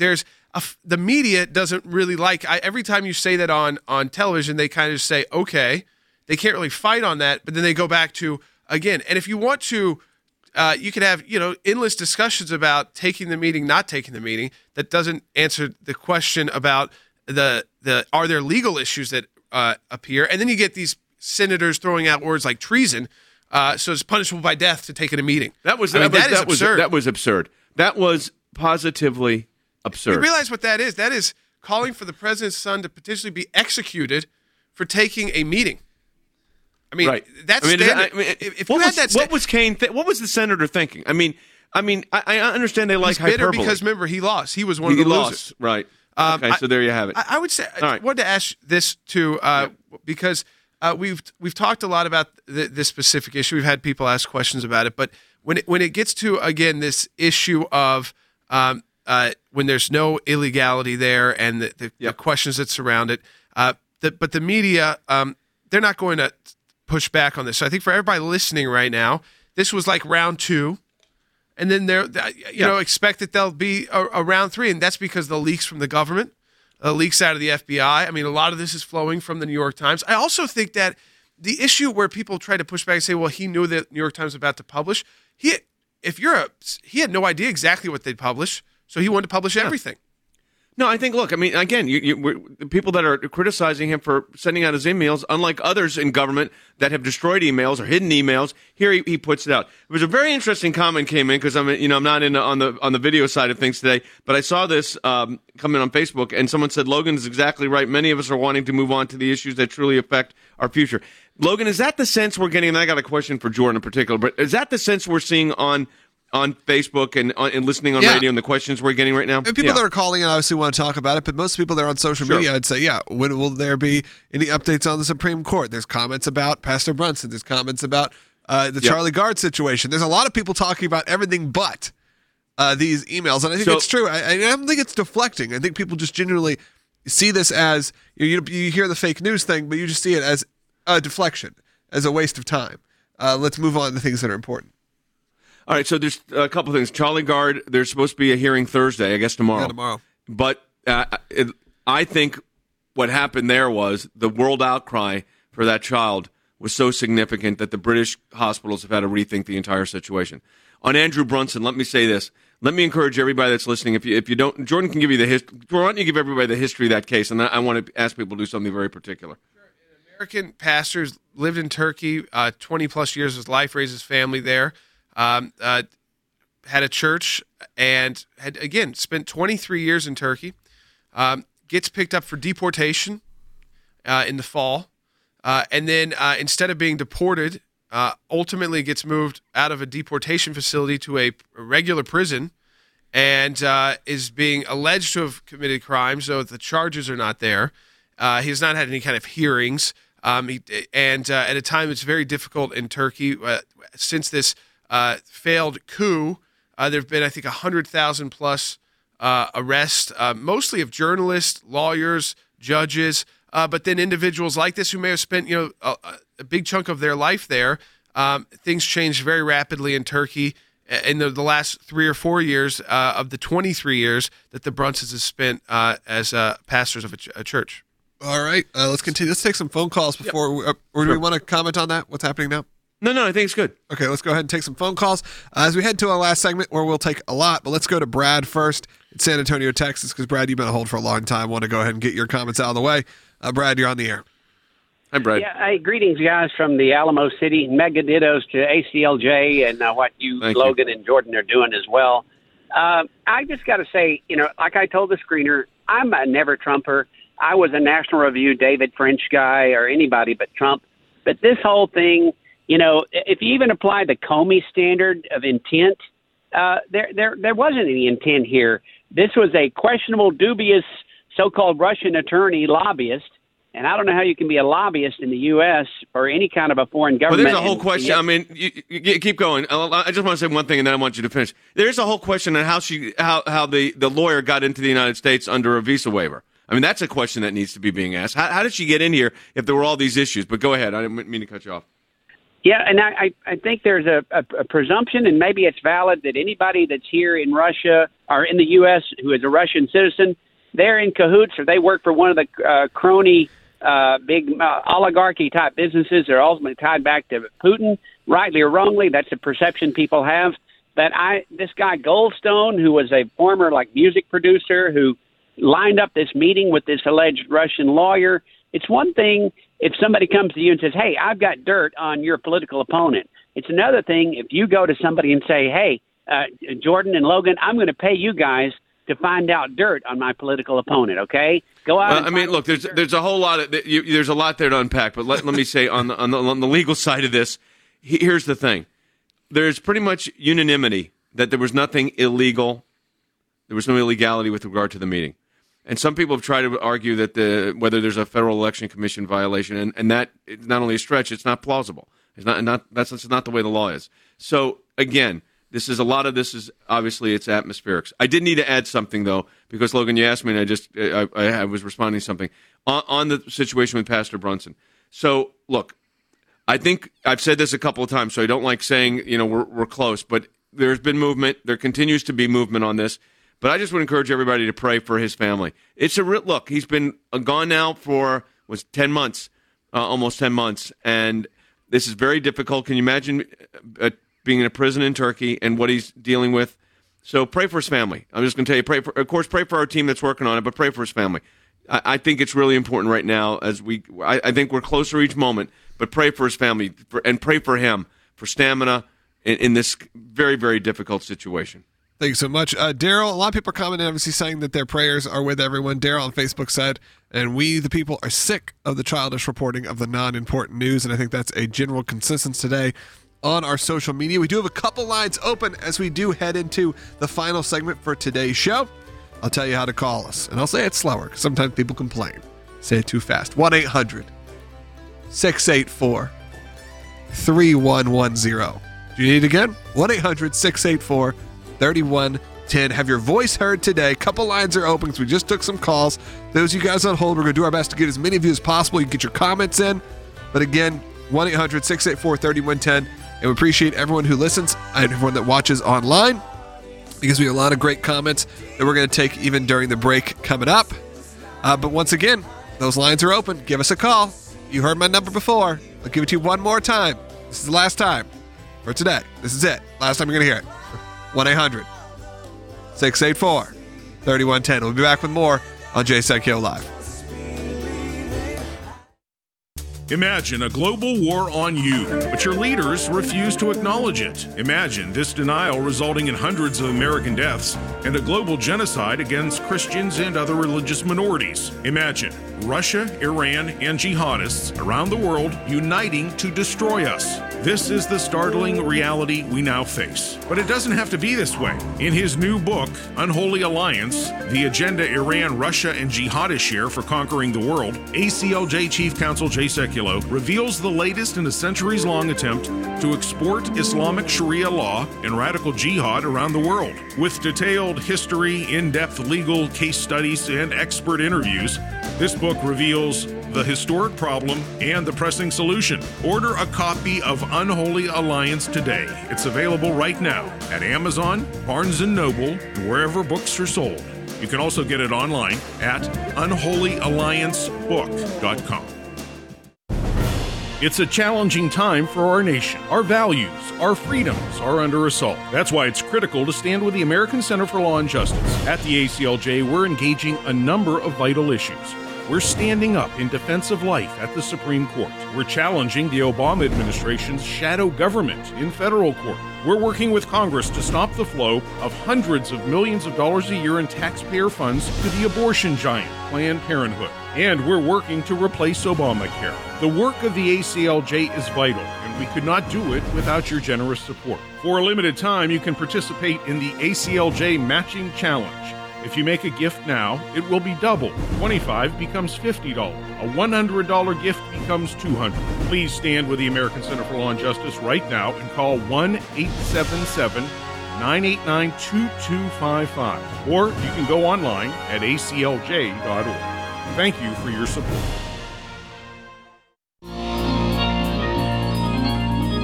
the media doesn't really like. Every time you say that on television, they kind of say, okay. They can't really fight on that, but then they go back to, again, and if you want to, you could have, endless discussions about taking the meeting, not taking the meeting. That doesn't answer the question about are there legal issues that appear? And then you get these senators throwing out words like treason, so it's punishable by death to take in a meeting. That was absurd. That was absurd. That was positively absurd. You realize what that is? That is calling for the president's son to potentially be executed for taking a meeting. I mean, right. That's if you had that. What was Kane? What was the senator thinking? I mean, I understand they like hyperbole. Bitter because remember he lost. He was one of the losers. Right. Okay, so there you have it. I would say I wanted to ask this too because we've talked a lot about this specific issue. We've had people ask questions about it, but when it gets to again this issue of when there's no illegality there and the questions that surround it, but the media they're not going to push back on this. So I think for everybody listening right now, this was like round 2, and then expect that there'll be a round 3, and that's because the leaks from the government, leaks out of the FBI. I mean, a lot of this is flowing from the New York Times. I also think that the issue where people try to push back and say, well, he knew that New York Times was about to publish. He had no idea exactly what they'd publish, so he wanted to publish everything. No, I think, look, I mean, again, the people that are criticizing him for sending out his emails, unlike others in government that have destroyed emails or hidden emails, here he puts it out. It was a very interesting comment came in because I'm not on the video side of things today, but I saw this come in on Facebook, and someone said, Logan is exactly right. Many of us are wanting to move on to the issues that truly affect our future. Logan, is that the sense we're getting? And I got a question for Jordan in particular, but is that the sense we're seeing on Facebook and listening on radio and the questions we're getting right now? And people that are calling in obviously want to talk about it, but most people that are on social media, I'd say, when will there be any updates on the Supreme Court? There's comments about Pastor Brunson. There's comments about the Charlie Gard situation. There's a lot of people talking about everything but these emails, and I think it's true. I don't think it's deflecting. I think people just genuinely see this as, you hear the fake news thing, but you just see it as a deflection, as a waste of time. Let's move on to things that are important. All right, so there's a couple of things. Charlie Gard, there's supposed to be a hearing Thursday, I guess tomorrow. Yeah, tomorrow. But I think what happened there was the world outcry for that child was so significant that the British hospitals have had to rethink the entire situation. On Andrew Brunson, let me say this. Let me encourage everybody that's listening. If you don't, Jordan can give you the history. Why don't you give everybody the history of that case? And I want to ask people to do something very particular. An American pastor lived in Turkey 20-plus years of his life, raised his family there. Had a church and had, again, spent 23 years in Turkey, gets picked up for deportation in the fall, and then instead of being deported, ultimately gets moved out of a deportation facility to a regular prison and is being alleged to have committed crimes, though the charges are not there. He has not had any kind of hearings, at a time it's very difficult in Turkey since this failed coup. There have been, I think, 100,000 plus arrests, mostly of journalists, lawyers, judges, but then individuals like this who may have spent, a big chunk of their life there. Things changed very rapidly in Turkey in the last 3 or 4 years of the 23 years that the Brunsons have spent as pastors of a church. All right, let's continue. Let's take some phone calls before, or do we want to comment on that? What's happening now? No, I think it's good. Okay, let's go ahead and take some phone calls as we head to our last segment where we'll take a lot, but let's go to Brad first in San Antonio, Texas, because Brad, you've been on hold for a long time. Want to go ahead and get your comments out of the way. Brad, you're on the air. Hi, Brad. Yeah, hey, greetings, guys, from the Alamo City. Mega dittos to ACLJ and what Logan and Jordan are doing as well. I just got to say, like I told the screener, I'm a never Trumper. I was a National Review David French guy or anybody but Trump. But this whole thing, if you even apply the Comey standard of intent, there wasn't any intent here. This was a questionable, dubious, so-called Russian attorney lobbyist, and I don't know how you can be a lobbyist in the U.S. or any kind of a foreign government. Well, there's a whole question. I mean, you keep going. I just want to say one thing, and then I want you to finish. There's a whole question on how the lawyer got into the United States under a visa waiver. I mean, that's a question that needs to be being asked. How did she get in here if there were all these issues? But go ahead. I didn't mean to cut you off. Yeah, and I think there's a presumption, and maybe it's valid, that anybody that's here in Russia or in the U.S. who is a Russian citizen, they're in cahoots or they work for one of the crony big oligarchy-type businesses that are ultimately tied back to Putin, rightly or wrongly. That's the perception people have. But this guy Goldstone, who was a former music producer who lined up this meeting with this alleged Russian lawyer, it's one thing if somebody comes to you and says, hey, I've got dirt on your political opponent. It's another thing if you go to somebody and say, hey, Jordan and Logan, I'm going to pay you guys to find out dirt on my political opponent, okay? Go out. Look, there's a whole lot of there's a lot there to unpack, but let me say on the legal side of this, here's the thing. There's pretty much unanimity that there was nothing illegal. There was no illegality with regard to the meeting. And some people have tried to argue that whether there's a Federal Election Commission violation, and that is not only a stretch, it's not plausible. That's not the way the law is. So again, a lot of this is obviously it's atmospherics. I did need to add something though, because Logan, you asked me, and I was responding to something on the situation with Pastor Brunson. So look, I think I've said this a couple of times, so I don't like saying we're close, but there's been movement. There continues to be movement on this. But I just would encourage everybody to pray for his family. It's look. He's been gone now for 10 months, almost 10 months, and this is very difficult. Can you imagine being in a prison in Turkey and what he's dealing with? So pray for his family. I'm just going to tell you, pray for our team that's working on it, but pray for his family. I think it's really important right now I think we're closer each moment, but pray for his family and pray for him for stamina in this very, very difficult situation. Thank you so much. Daryl, a lot of people are commenting, obviously saying that their prayers are with everyone. Daryl on Facebook said, and we, the people, are sick of the childish reporting of the non-important news, and I think that's a general consensus today on our social media. We do have a couple lines open as we do head into the final segment for today's show. I'll tell you how to call us, and I'll say it slower because sometimes people complain. Say it too fast. 1-800-684-3110. Do you need it again? 1-800-684-3110. Have your voice heard today. Couple lines are open because we just took some calls. Those of you guys on hold, we're going to do our best to get as many of you as possible. You can get your comments in. But again, 1-800-684-3110. And we appreciate everyone who listens and everyone that watches online because we have a lot of great comments that we're going to take even during the break coming up. But once again, those lines are open. Give us a call. You heard my number before. I'll give it to you one more time. This is the last time for today. This is it. Last time you're going to hear it. 1-800-684-3110. We'll be back with more on Jay Sekulow Live. Imagine a global war on you, but your leaders refuse to acknowledge it. Imagine this denial resulting in hundreds of American deaths and a global genocide against Christians and other religious minorities. Imagine Russia, Iran, and jihadists around the world uniting to destroy us. This is the startling reality we now face. But it doesn't have to be this way. In his new book, Unholy Alliance, The Agenda Iran, Russia, and Jihadists Share for Conquering the World, ACLJ Chief Counsel Jay Sekulow reveals the latest in a centuries-long attempt to export Islamic Sharia law and radical jihad around the world. With detailed history, in-depth legal case studies, and expert interviews, this book reveals the historic problem and the pressing solution. Order a copy of Unholy Alliance today. It's available right now at Amazon, Barnes & Noble, and wherever books are sold. You can also get it online at unholyalliancebook.com. It's a challenging time for our nation. Our values, our freedoms are under assault. That's why it's critical to stand with the American Center for Law and Justice. At the ACLJ, we're engaging a number of vital issues. We're standing up in defense of life at the Supreme Court. We're challenging the Obama administration's shadow government in federal court. We're working with Congress to stop the flow of hundreds of millions of dollars a year in taxpayer funds to the abortion giant, Planned Parenthood. And we're working to replace Obamacare. The work of the ACLJ is vital, and we could not do it without your generous support. For a limited time, you can participate in the ACLJ Matching Challenge. If you make a gift now, it will be doubled. $25 becomes $50. A $100 gift becomes $200. Please stand with the American Center for Law and Justice right now and call 1-877-989-2255. Or you can go online at aclj.org. Thank you for your support.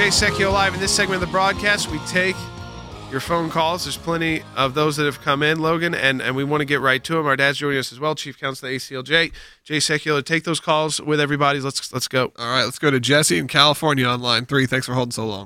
Jay Secchio Live. In this segment of the broadcast, we take your phone calls. There's plenty of those that have come in, Logan, and we want to get right to them. Our dad's joining us as well, Chief Counsel of the ACLJ. Jay Secchio, take those calls with everybody. Let's go. All right, let's go to Jesse in California on line 3. Thanks for holding so long.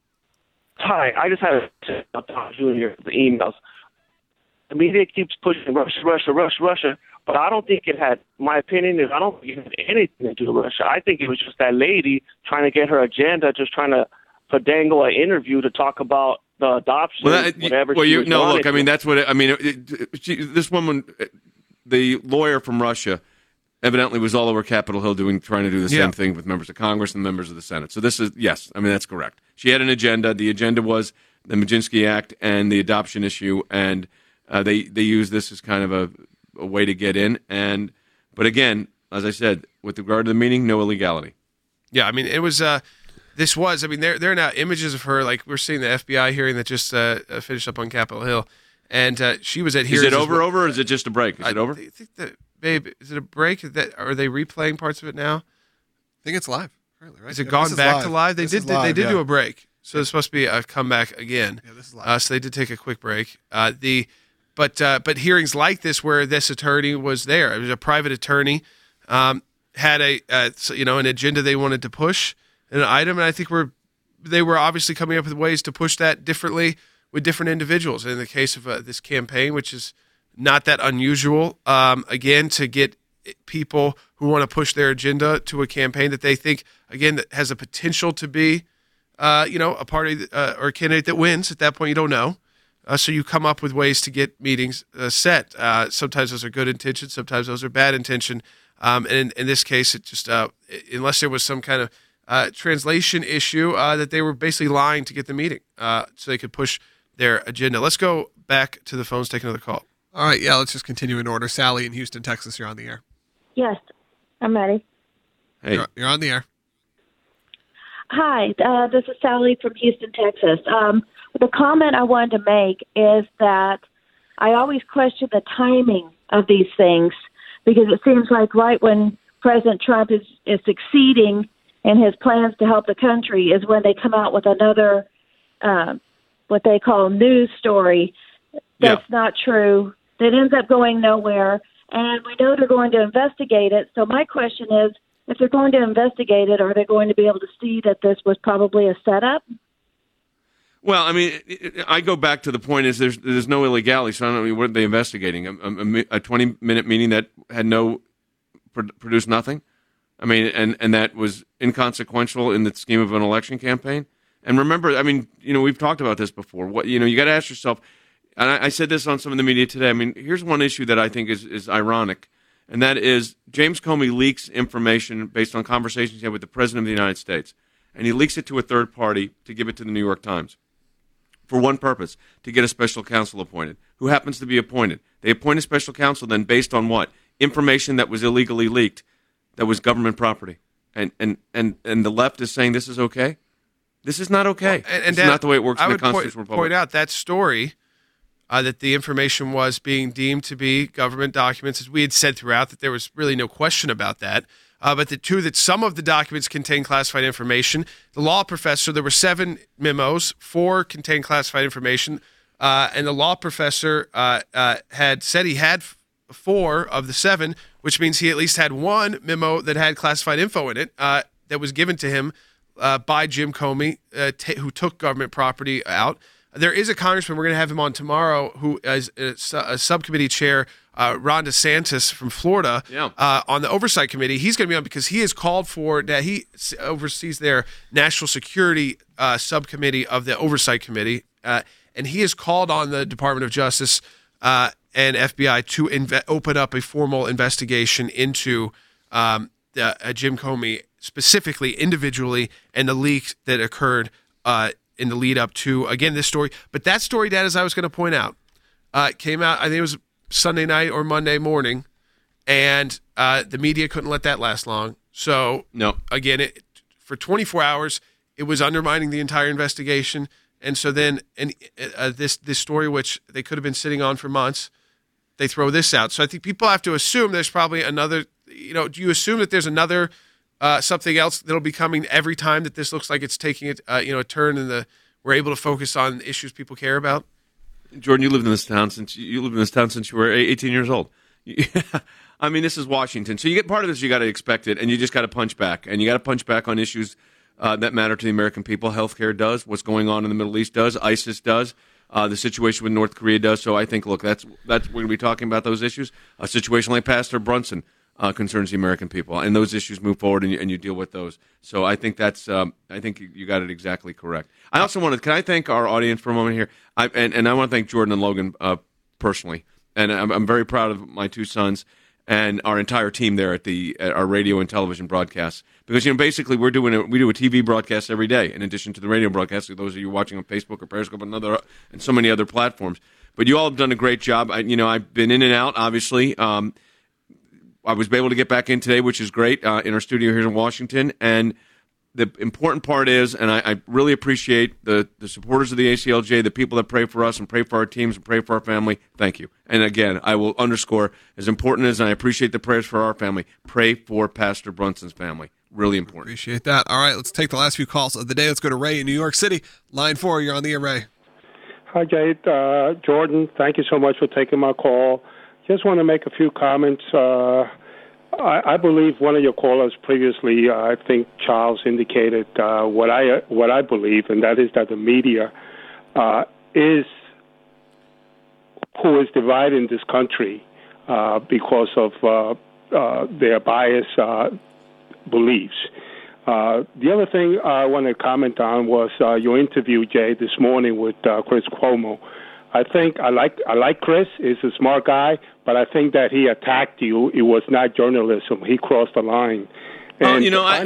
Hi, I just had to talk to you in the emails. The media keeps pushing Russia, but I don't think it had, my opinion is, I don't think it had anything to do with Russia. I think it was just that lady trying to get her agenda, just trying to dangle an interview to talk about the adoption, whatever. Well, she was look, to. I mean, that's what this woman, the lawyer from Russia, evidently was all over Capitol Hill trying to do the same thing with members of Congress and members of the Senate. So this is, yes, I mean, that's correct. She had an agenda. The agenda was the Maginski Act and the adoption issue, and they use this as kind of a way to get in. But again, as I said, with regard to the meeting, no illegality. Yeah, I mean, it was. This was. I mean, there are now images of her. Like we're seeing the FBI hearing that just finished up on Capitol Hill, and she was at hearings. Is it over, or is it just a break? Is it over? I think that, babe, is it a break? Are they replaying parts of it now? I think it's live. Currently, right? Is it gone back to live? They did do a break, so it's supposed to be a comeback again. Yeah, this is live. So they did take a quick break. But hearings like this, where this attorney was there, it was a private attorney, had an agenda they wanted to push, an item, and I think they were obviously coming up with ways to push that differently with different individuals. In the case of this campaign, which is not that unusual, again, to get people who want to push their agenda to a campaign that they think, again, that has a potential to be, a party or a candidate that wins. At that point, you don't know. So you come up with ways to get meetings set. Sometimes those are good intention. Sometimes those are bad intention. And in this case, it just unless there was some kind of translation issue that they were basically lying to get the meeting so they could push their agenda. Let's go back to the phones, take another call. All right, yeah, let's just continue in order. Sally in Houston, Texas, you're on the air. Yes, I'm ready. Hey. You're on the air. Hi, this is Sally from Houston, Texas. The comment I wanted to make is that I always question the timing of these things because it seems like right when President Trump is succeeding in his plans to help the country is when they come out with another, what they call news story that's not true, that ends up going nowhere. And we know they're going to investigate it. So my question is, if they're going to investigate it, are they going to be able to see that this was probably a setup? Well, I mean, I go back to the point is there's no illegality, so I don't know what are they investigating. A 20-minute meeting that had produced nothing? I mean, and that was inconsequential in the scheme of an election campaign. And remember, I mean, we've talked about this before. You got to ask yourself, and I said this on some of the media today. I mean, here's one issue that I think is ironic, and that is James Comey leaks information based on conversations he had with the President of the United States, and he leaks it to a third party to give it to the New York Times for one purpose, to get a special counsel appointed, who happens to be appointed. They appoint a special counsel then based on what? Information that was illegally leaked. That was government property, and the left is saying this is okay. This is not okay. Well, it's not the way it works in the Constitutional Republic. I would point out that story that the information was being deemed to be government documents, as we had said throughout, that there was really no question about that. But that some of the documents contain classified information. The law professor, there were 7 memos, 4 contained classified information, and the law professor had said he had 4 of the 7, which means he at least had 1 memo that had classified info in it that was given to him by Jim Comey, who took government property out. There is a congressman, we're going to have him on tomorrow, who is a subcommittee chair, Ron DeSantis from Florida, on the Oversight Committee. He's going to be on because he has called for that. He oversees their national security subcommittee of the Oversight Committee, and he has called on the Department of Justice and FBI to open up a formal investigation into Jim Comey, specifically, individually, and the leak that occurred in the lead up to, again, this story. But that story, Dad, as I was going to point out, came out, I think it was Sunday night or Monday morning, and the media couldn't let that last long. So, again, for 24 hours, it was undermining the entire investigation. And so then this story, which they could have been sitting on for months, they throw this out. So I think people have to assume there's probably another, do you assume that there's another something else that'll be coming every time that this looks like it's taking a turn and we're able to focus on issues people care about? Jordan, you lived in this town since you were 18 years old. I mean, this is Washington. So you get part of this, you got to expect it, and you just got to punch back. And you got to punch back on issues that matter to the American people. Healthcare does. What's going on in the Middle East does. ISIS does. The situation with North Korea does. So I think, look, we're going to be talking about those issues. A situation like Pastor Brunson concerns the American people, and those issues move forward, and you deal with those. So I think I think you got it exactly correct. I also can I thank our audience for a moment here? And I want to thank Jordan and Logan personally, and I'm very proud of my two sons and our entire team there at our radio and television broadcasts, because basically we do a TV broadcast every day in addition to the radio broadcast. For those of you watching on Facebook or Periscope and so many other platforms, but you all have done a great job. I've been in and out, obviously. I was able to get back in today, which is great, in our studio here in Washington. And the important part is, and I really appreciate the supporters of the ACLJ, the people that pray for us and pray for our teams and pray for our family. Thank you. And again, I will underscore, as important as I appreciate the prayers for our family, pray for Pastor Brunson's family. Really important. Appreciate that. All right, let's take the last few calls of the day. Let's go to Ray in New York City. Line 4, you're on the air, Ray. Hi, Jay. Jordan, thank you so much for taking my call. Just want to make a few comments. I believe one of your callers previously, I think Charles, indicated what I believe, and that is that the media is who is dividing this country because of their biased beliefs. The other thing I want to comment on was your interview, Jay, this morning with Chris Cuomo. I think I like Chris. He's a smart guy, but I think that he attacked you. It was not journalism. He crossed the line. And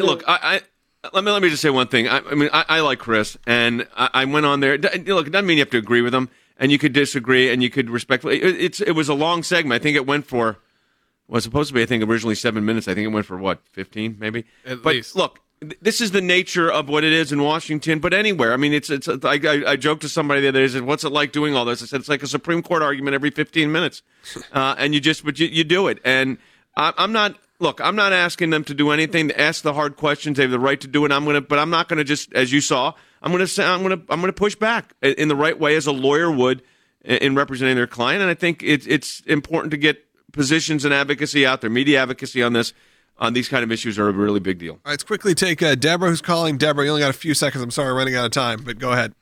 let me just say one thing. I like Chris, and I went on there. Look, it doesn't mean you have to agree with him, and you could disagree, and you could respectfully. It was a long segment. I think it went for was supposed to be, I think, originally 7 minutes. I think it went for 15 maybe. At least. Look. This is the nature of what it is in Washington, but anywhere. I mean, I joked to somebody the other day. I said, "What's it like doing all this?" I said, "It's like a Supreme Court argument every 15 minutes," and you do it. And I'm not asking them to do anything. To ask the hard questions, they have the right to do it. But I'm not going to just, as you saw, I'm going to push back in the right way as a lawyer would in representing their client. And I think it's important to get positions and advocacy out there, media advocacy on this. On these kind of issues are a really big deal. All right, let's quickly take Deborah, who's calling. Deborah, you only got a few seconds. I'm sorry, running out of time, but go ahead.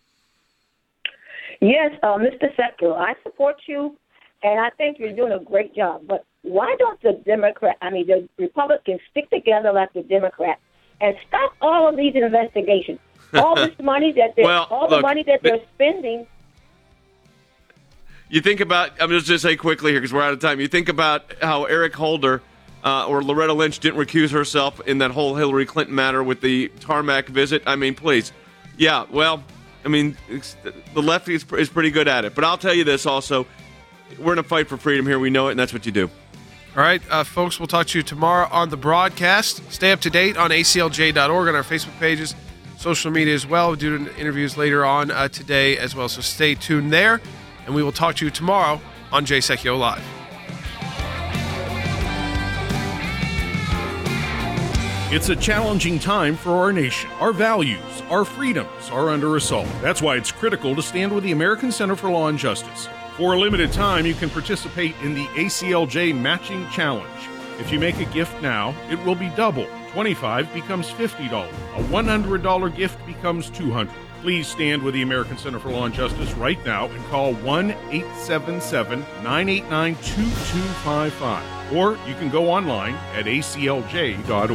Yes, Mr. Sekulow, I support you, and I think you're doing a great job. But why don't the Republicans stick together like the Democrats and stop all of these investigations? All this money that they're spending. You think about. I'm just going to say quickly here because we're out of time. You think about how Eric Holder. Or Loretta Lynch didn't recuse herself in that whole Hillary Clinton matter with the tarmac visit. I mean, please. Yeah, well, I mean, the left is pretty good at it. But I'll tell you this also. We're in a fight for freedom here. We know it, and that's what you do. All right, folks, we'll talk to you tomorrow on the broadcast. Stay up to date on aclj.org on our Facebook pages, social media as well. We'll do interviews later on today as well. So stay tuned there, and we will talk to you tomorrow on Jay Sekulow Live. It's a challenging time for our nation. Our values, our freedoms are under assault. That's why it's critical to stand with the American Center for Law and Justice. For a limited time, you can participate in the ACLJ Matching Challenge. If you make a gift now, it will be double. $25 becomes $50. A $100 gift becomes $200. Please stand with the American Center for Law and Justice right now and call 1-877-989-2255. Or you can go online at aclj.org.